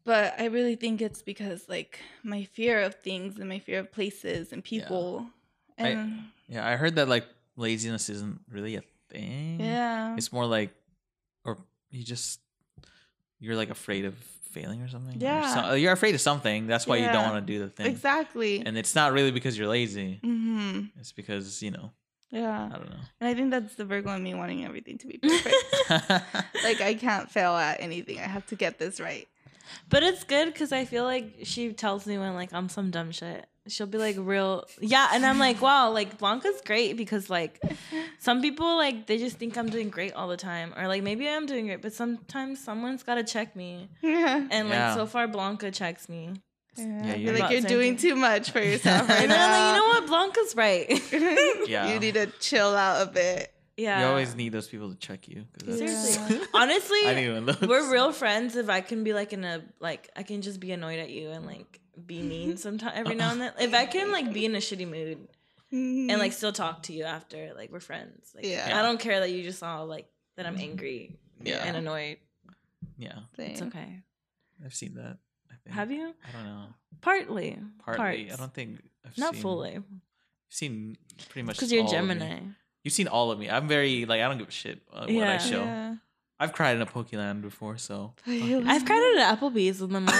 but I really think it's because like my fear of things and my fear of places and people. I- And Yeah, I heard that like laziness isn't really a thing. yeah. It's more like, or you just you're like afraid of failing or something. or Yeah. so- you're afraid of something. That's why you don't Yeah. want to do the thing. Exactly. And it's not really because you're lazy. Mm-hmm. It's because you know Yeah. I don't know. And I think that's the Virgo in me wanting everything to be perfect. Like I can't fail at anything. I have to get this right. But it's good because I feel like she tells me when like I'm some dumb shit. She'll be like real, yeah, and I'm like, wow, like Blanca's great because like some people like they just think I'm doing great all the time, or like maybe I'm doing great, but sometimes someone's gotta check me, Yeah. and like Yeah. so far Blanca checks me. Yeah, Yeah, I you're feel like not you're doing saying- too much for yourself right And then I'm like, you now. know what, Blanca's right. Yeah. You need to chill out a bit. Yeah, You always need those people to check you. 'Cause that's- seriously. Yeah. Honestly, I need one of those. we're real friends if I can be like in a like I can just be annoyed at you and like be mean sometimes every now and then. If I can like be in a shitty mood and like still talk to you after, like we're friends. Like Yeah. I don't care that you just saw like that I'm angry Yeah. and annoyed. Yeah, It's okay. I've seen that. I think. Have you? I don't know. Partly. Partly, I Parts. don't think I've Not seen, fully. I've seen pretty much Because you're all of me. Gemini. You've seen all of me. I'm very like I don't give a shit uh, what I Yeah. show. Yeah. I've cried in a Pokeland before, so I've cried at Applebee's with my mom.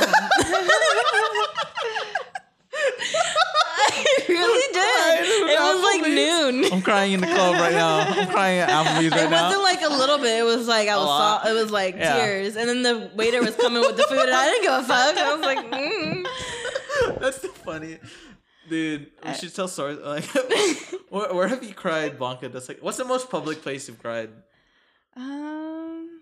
I really did. It was like noon. I'm crying in the club right now. I'm crying at Applebee's right It now. wasn't like a little bit. It was like I A was. lot. Saw, it was like Yeah. tears, and then the waiter was coming with the food, and I didn't give a fuck. I was like, mm. That's the funny, dude. We should tell stories. Like, where, where have you cried, Blanca? That's like, what's the most public place you've cried? Um,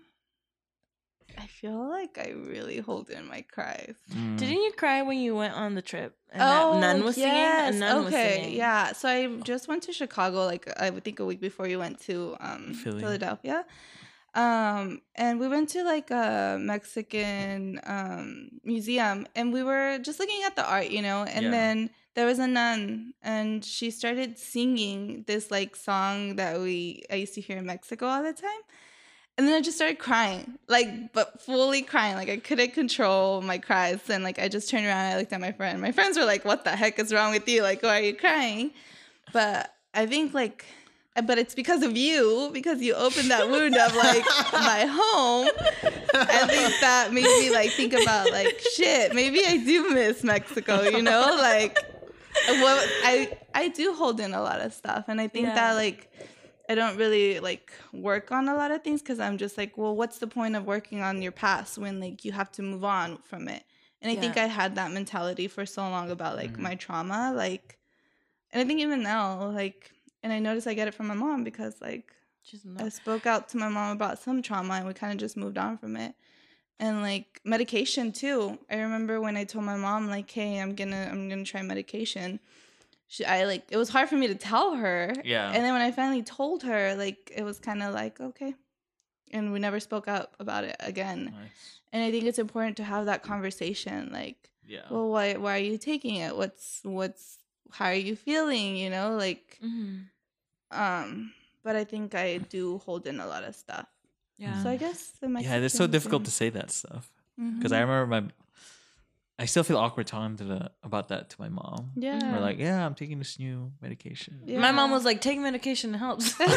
I feel like I really hold in my cries. Mm. Didn't you cry when you went on the trip? And that nun was singing. yes. A nun was okay, singing. yeah. So I just went to Chicago, like I would think a week before you went to um Philly. Philadelphia. Um, and we went to like a Mexican um museum, and we were just looking at the art, you know. And Yeah. then there was a nun, and she started singing this like song that we I used to hear in Mexico all the time. And then I just started crying, like, but fully crying. Like, I couldn't control my cries. And, like, I just turned around and I looked at my friend. My friends were like, what the heck is wrong with you? Like, why are you crying? But I think, like, but it's because of you, because you opened that wound of, like, my home. I think that made me, like, think about, like, shit, maybe I do miss Mexico, you know? Like, well, I, I do hold in a lot of stuff. And I think Yeah. that, like, I don't really like work on a lot of things because I'm just like, well, what's the point of working on your past when like you have to move on from it? And I think Yeah. I had that mentality for so long about like Mhm. my trauma, like, and I think even now, like, and I notice I get it from my mom because like Just I not. spoke out to my mom about some trauma and we kind of just moved on from it. And like medication too. I remember when I told my mom like, hey, I'm gonna I'm gonna try medication. She, I like it was hard for me to tell her. Yeah. And then when I finally told her, like it was kind of like okay, and we never spoke up about it again. Nice. And I think it's important to have that conversation. Like, Yeah. well, why why are you taking it? What's what's how are you feeling? You know, like Mhm. um. But I think I do hold in a lot of stuff. Yeah. So I guess the yeah, it's so difficult to say that stuff because I remember my. I still feel awkward talking to the about that to my mom. yeah. We're like, yeah, I'm taking this new medication. Yeah. My mom was like, take medication, it helps. That's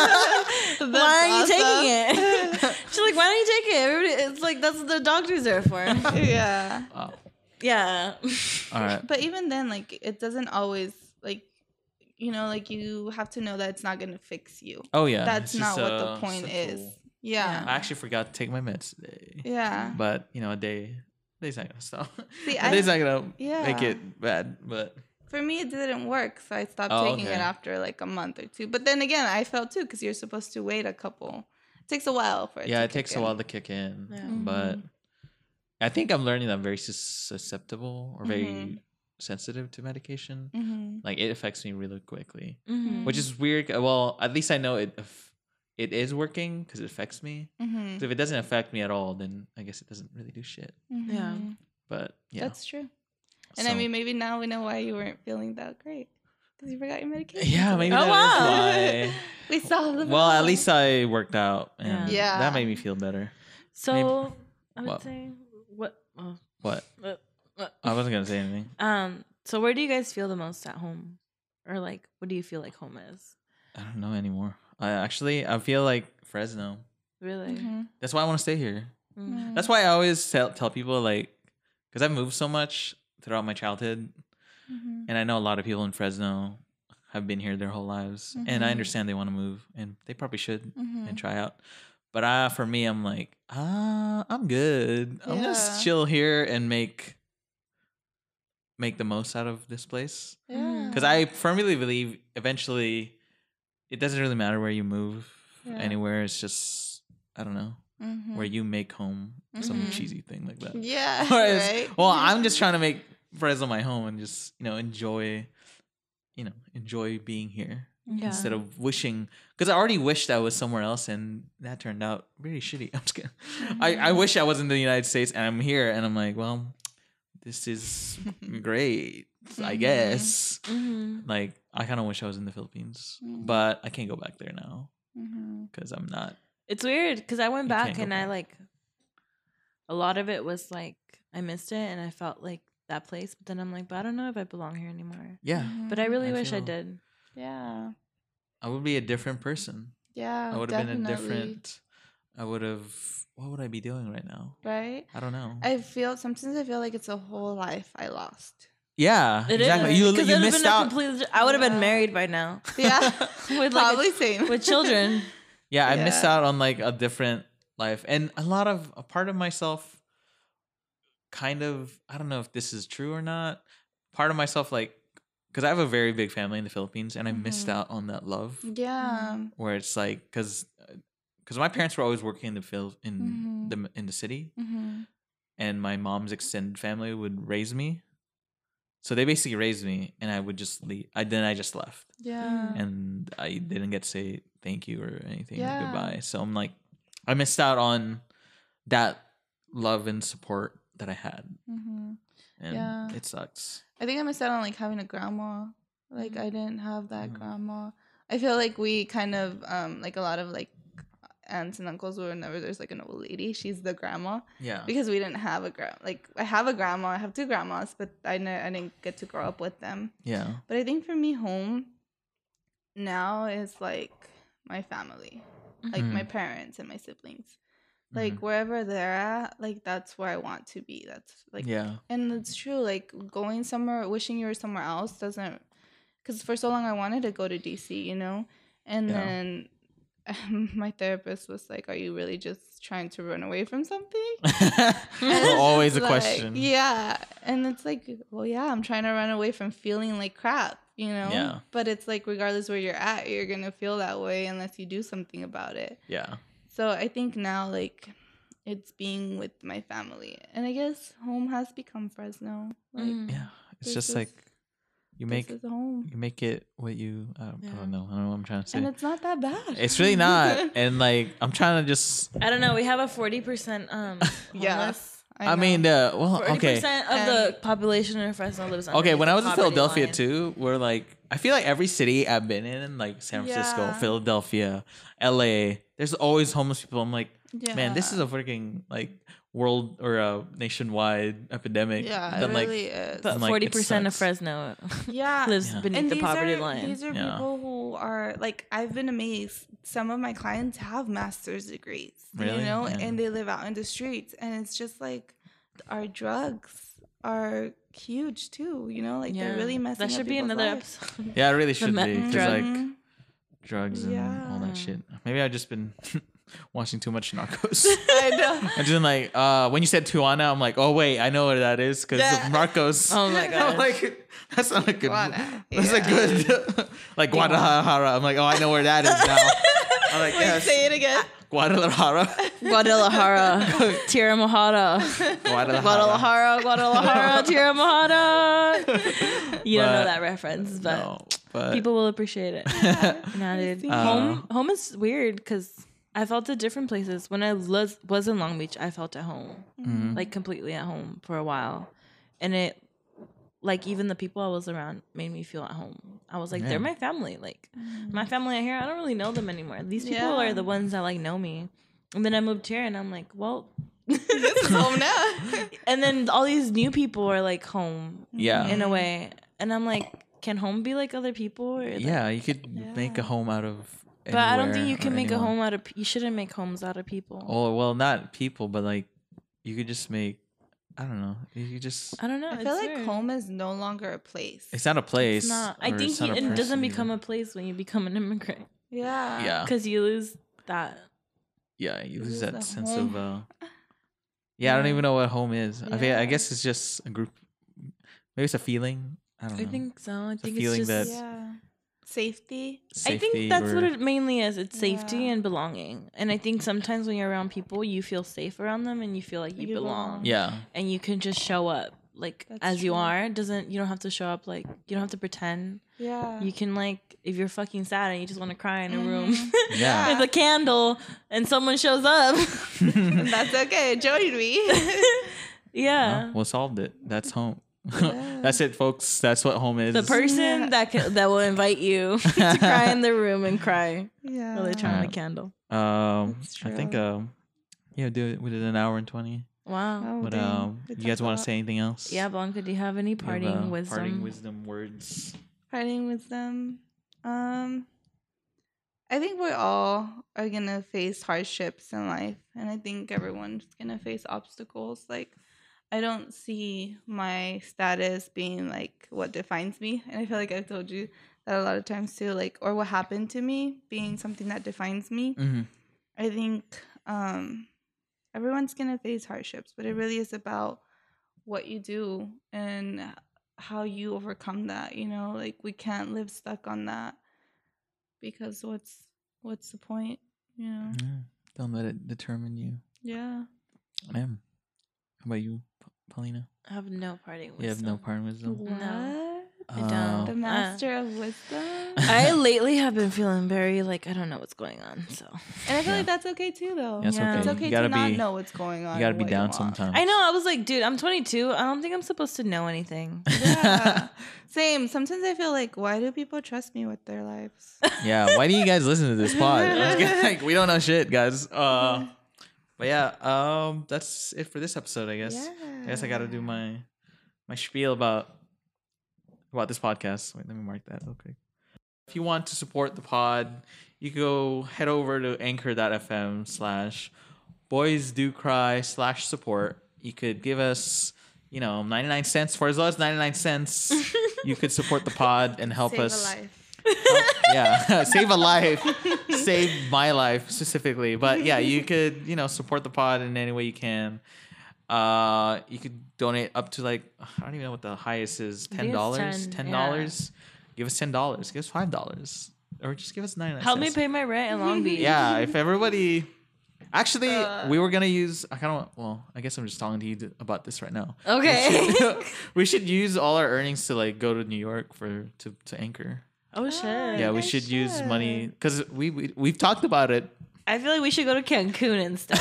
why are you awesome. taking it? She's like, why don't you take it? Everybody, it's like, that's what the doctor's there for. yeah. Wow. Yeah. All right. But even then, like, it doesn't always, like, you know, like, you have to know that it's not going to fix you. Oh yeah. That's it's not just, what the uh, point is. simple- Yeah. I actually forgot to take my meds today. Yeah. But you know, a day, a day's not gonna stop. See, a I- day's not gonna Yeah. make it bad. But For me, it didn't work. So I stopped Oh, taking okay. it after, like, a month or two. But then again, I felt too, because you're supposed to wait a couple. It takes a while for it yeah, to it takes kick a while in. to kick in. Yeah. But I think I'm learning that I'm very sus- susceptible or very Mhm. sensitive to medication. Mhm. Like it affects me really quickly, Mhm. which is weird. Well, at least I know it. If it is working because it affects me. Mhm. 'Cause if it doesn't affect me at all, then I guess it doesn't really do shit. Yeah. Mhm. But yeah, That's true. And I So- mean, maybe now we know why you weren't feeling that great. Because you forgot your medication. yeah, maybe Oh, that is wow. why. We solved the Well, at problem. least I worked out, and Yeah. that made me feel better. So I would What? say what? Oh, What? Uh, uh, I wasn't gonna say anything. Um. So where do you guys feel the most at home, or like, what do you feel like home is? I don't know anymore. I actually I feel like Fresno. Really? Mm-hmm. That's why I want to stay here. Mm. That's why I always tell tell people like, because I've moved so much throughout my childhood, Mm-hmm. and I know a lot of people in Fresno have been here their whole lives, and I Mhm. understand they want to move, and they probably should Mm-hmm. and try out. But uh, for me, I'm like, ah, I'm good. I'm Yeah. just chill here and make make the most out of this place. Yeah. Because I firmly believe eventually, it doesn't really matter where you move Yeah. anywhere. It's just I don't know Mhm. where you make home, some Mhm. cheesy thing like that. Yeah. Whereas- Right. Well, I'm just trying to make Fresno my home and just you know enjoy, you know, enjoy being here Yeah. instead of wishing. Because I already wished I was somewhere else, and that turned out really shitty. I'm just kidding. I I wish I was in the United States, and I'm here, and I'm like, well, this is great, I Mhm. guess. Mm-hmm. Like, I kind of wish I was in the Philippines, Mm. but I can't go back there now Mm-hmm. because I'm not. It's weird because I went You can't back go and I back. like a lot of it was like I missed it and I felt like that place, but then I'm like, but I don't know if I belong here anymore. Yeah, But I really I wish I feel- did. Yeah. I would be a different person. Yeah. I would have been a definitely. different. I would have. What would I be doing right now? Right. I don't know. I feel sometimes I feel like it's a whole life I lost. yeah, It is exactly. You 'cause you it would've missed been a out. completely- I would have been Yeah. married by now Yeah. with like Probably a- same. with children. Yeah, I missed Yeah. out on like a different life, and a lot of a part of myself. Kind of, I don't know if this is true or not. Part of myself, like, because I have a very big family in the Philippines, and I missed Mhm. out on that love. Yeah. Where it's like, because because my parents were always working in the Phil in Mhm. the in the city, Mm-hmm. and my mom's extended family would raise me. So they basically raised me, and I would just leave. I then I just left, Yeah. and I didn't get to say thank you or anything or Yeah. goodbye. So I'm like, I missed out on that love and support that I had, Mm-hmm. and Yeah. it sucks. I think I missed out on like having a grandma. Like I didn't have that Mhm. grandma. I feel like we kind of um like a lot of like aunts and uncles whenever there's like an old lady, she's the grandma Yeah, because we didn't have a grand. Like I have a grandma, I have two grandmas, but I ne- I didn't get to grow up with them. yeah, But I think for me, home now is like my family, like Mhm. my parents and my siblings. Like Mhm. wherever they're at, like that's where I want to be. That's like yeah, and it's true. Like going somewhere, wishing you were somewhere else doesn't. Because for so long I wanted to go to D C, you know, and Yeah. then my therapist was like, "Are you really just trying to run away from something?" Well, always a Like, question. Yeah, and it's like, well, yeah, I'm trying to run away from feeling like crap, you know. Yeah. But it's like, regardless where you're at, you're gonna feel that way unless you do something about it. Yeah, So I think now, like, it's being with my family, and I guess home has become Fresno. Like, Mhm. yeah. It's This just is- like you make this is home, you make it what you. I don't, I Yeah. don't know. I don't know what I'm trying to say. and it's not that bad. It's really not, and like I'm trying to just. I don't know. We have a forty percent um Yeah. homeless. I, know. mean, uh, well, Forty okay. percent of the population in Fresno lives. Okay, underneath when the I was in poverty Philadelphia line. too, we're like, I feel like every city I've been in, like San Francisco, Yeah. Philadelphia, L A, there's always homeless people. I'm like, man, this is Yeah. a freaking like world or a nationwide epidemic. Yeah, Then, it like, really is. But I'm like, forty it percent of sucks. Fresno Yeah, lives Yeah. beneath and the these poverty are, line. These are Yeah. people who are like, I've been amazed. Some of my clients have master's degrees, Really? you know, Yeah. and they live out in the streets, and it's just like our drugs are huge too, you know, like they're really messing. That should up be people's another lives. episode. Yeah, it really should me- be because drug- like Mhm. drugs and all Yeah. that shit. Maybe I've just been watching too much Narcos. I know. I'm just like, uh, when you said Tijuana, I'm like, oh wait, I know what that is because Yeah. of Narcos. Oh my I'm god. like, that's not a good. Tijuana, That's yeah. a good. Like Guadalajara. I'm like, oh, I know where that is now. I'm like, Wait, yes, say it again. Guadalajara. Guadalajara, Tierra Mojada, Guadalajara. Guadalajara, Guadalajara, Tierra Mojada. You don't know But- that reference, but No, but people will appreciate it. Nah, dude. Uh, home, home is weird because I felt at different places. When I was was in Long Beach, I felt at home, Mhm. like completely at home for a while, and it, like even the people I was around made me feel at home. I was like, Yeah. they're my family. Like my family out here, I don't really know them anymore. These people Yeah. are the ones that like know me. And then I moved here, and I'm like, well, This is home now. And then all these new people are like home Yeah. in a way. And I'm like, can home be like other people? Or like, Yeah, you could make a Yeah. home out of. but I don't think anywhere you can or make a anyone. home out of. You shouldn't make homes out of people. Oh well, not people, but like you could just make. I don't know. You could just. I don't know. I it's feel like weird. home is no longer a place. It's not a place. It's not. I or think it's not you, a it doesn't person become even. a place when you become an immigrant Yeah. Yeah. because you lose that. Yeah, you lose lose that the sense home. of. uh Yeah, I don't Yeah. even know what home is. I mean, I Yeah. guess it's just a group. Maybe it's a feeling. I don't I know. think so. I a think feeling it's just. that- Yeah. Safety. I think Safety that's what or- it mainly is. It's safety Yeah. and belonging. And I think sometimes when you're around people, you feel safe around them and you feel like you, You belong. belong. Yeah. And you can just show up like That's as you true. are. It doesn't you don't have to show up like you don't have to pretend. Yeah. You can like if you're fucking sad and you just want to cry in a room Mhm. Yeah. with a candle and someone shows up. That's okay. Join me. Yeah. Well, we solved it. That's home. Yeah. That's it, folks. That's what home is. The person Yeah. that can, that will invite you to cry in the room and cry Yeah. while they turn on Yeah. a candle. Um, That's I think true. um, yeah, do it. We did an hour and twenty. Wow. Oh, But dang. um, We you guys talked a want to lot. say anything else? Yeah, Blanca, do you have any You have, parting uh, wisdom? Parting wisdom words. Parting wisdom. Um, I think we all are gonna face hardships in life, and I think everyone's gonna face obstacles. Like, I don't see my status being like what defines me, and I feel like I've told you that a lot of times too. Like, or what happened to me being something that defines me. Mm-hmm. I think um, everyone's gonna face hardships, but it really is about what you do and how you overcome that. You know, like we can't live stuck on that because what's what's the point? You know? Yeah. Don't let it determine you. Yeah. Ma'am. How about you, Pa- Paulina? I have no parting wisdom. You have no parting wisdom. No. I Uh, don't. The Uh, master of wisdom. I lately have been feeling very like I don't know what's going on. So And I feel Yeah. like that's okay too, though. Yeah, it's Yeah. okay. It's You okay gotta to not be- know what's going on. You gotta and be what down want. sometimes. I know I was like, dude, I'm twenty-two. I don't think I'm supposed to know anything. Yeah. Same. Sometimes I feel like, why do people trust me with their lives? Yeah. Why do you guys listen to this pod? I'm just kidding. Like, we don't know shit, guys. Uh, but yeah, um, that's it for this episode, I guess. I guess I got to do my my spiel about about this podcast. Wait, let me mark that real quick. If you want to support the pod, you can go head over to anchor.fm slash boys do cry slash support. You could give us, you know, ninety-nine cents. For as low as ninety-nine cents, you could support the pod and help Save us. a life. help- yeah, save a life. Save my life specifically. But yeah, you could, you know, support the pod in any way you can. Uh, you could donate up to like I don't even know what the highest is. I Ten think it's dollars. ten, Ten yeah. dollars. Give us ten dollars. Give us five dollars, or just give us ninety nine. Help me pay my rent in Long Beach. Yeah, if everybody. Actually, Uh. we were gonna use. I kind of. Well, I guess I'm just talking to you to- about this right now. Okay. We should, we should use all our earnings to like go to New York for to to anchor. Oh shit. Yeah, we I should use should. money because we, we we've talked about it. I feel like we should go to Cancun instead.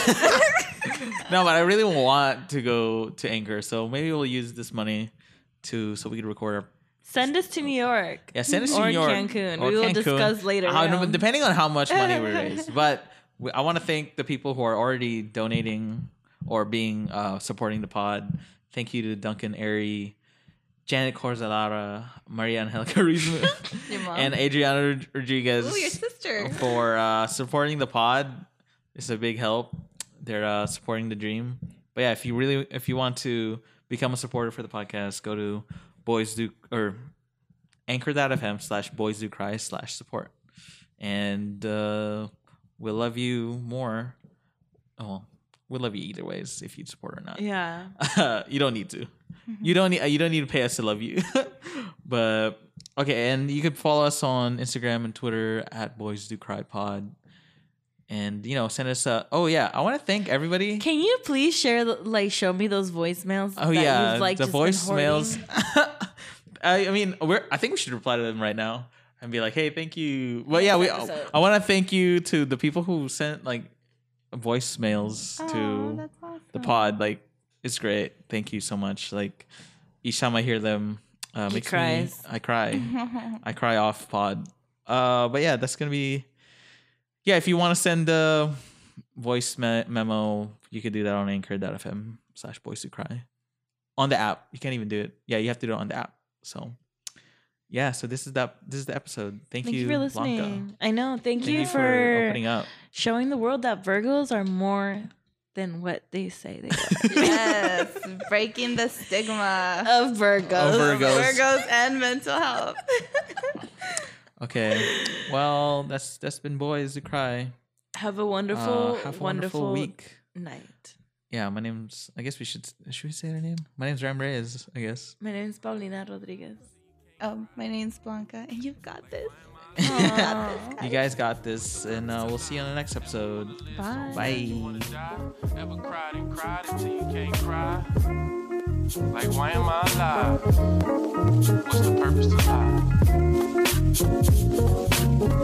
No, but I really want to go to Anchor, so maybe we'll use this money to so we can record our. Send us to New York. Yeah, send us Or to New York Cancun. or We will Cancun. discuss later How- on. depending on how much money we raise. But we, I want to thank the people who are already donating or being uh, supporting the pod. Thank you to Duncan Airy, Janet Corzalara, Maria Angelica Ruiz, Your mom. and Adriana Rodriguez Oh, your sister. for uh, supporting the pod. It's a big help. They're uh, supporting the dream. But yeah, if you really, if you want to become a supporter for the podcast, go to boys do or anchor.fm slash boys do cry slash support, and uh, we'll love you more. Oh, we'll love you either ways if you support or not. yeah. You don't need to. You don't need. You don't need to pay us to love you. But okay, and you can follow us on Instagram and Twitter at Boys Do Cry Pod, and you know, send us a. Oh yeah, I want to thank everybody. Can you please share, the- like, show me those voicemails? Oh that yeah, you've, like, the just been voicemails. hoarding? I, I mean, we're. I think we should reply to them right now and be like, "Hey, thank you." Well, yeah, we. Next episode. I want to thank you to the people who sent like voicemails Oh, to that's awesome. the pod. Like, it's great. Thank you so much. Like, each time I hear them, uh, He makes cries. me. I cry. I cry off pod. Uh, but yeah, that's gonna be. Yeah, if you want to send uh, voice me- memo. You could do that on anchor dot f m slash boys to cry. On the app. You can't even do it. Yeah, you have to do it on the app. So yeah, so this is that this is the episode. Thank, Thank you, you for listening. Blanca. I know. Thank, Thank you, you for, for opening up. showing the world that Virgos are more than what they say they are. Yes, breaking the stigma of Virgos. Of Virgos. Virgos and mental health. Okay. Well, that's that's been Boys to Cry. Have a wonderful, Uh, have a wonderful, wonderful week. night. Yeah, my name's. I guess we should. Should we say her name? My name's Ram Reyes. I guess. My name is Paulina Rodriguez. Oh, my name's Blanca, and you've got this. Aw. You guys got this, and uh, we'll see you on the next episode. Bye. Bye. Ever cried and cried until you can't cry? Like, why am I alive? What's the purpose to life?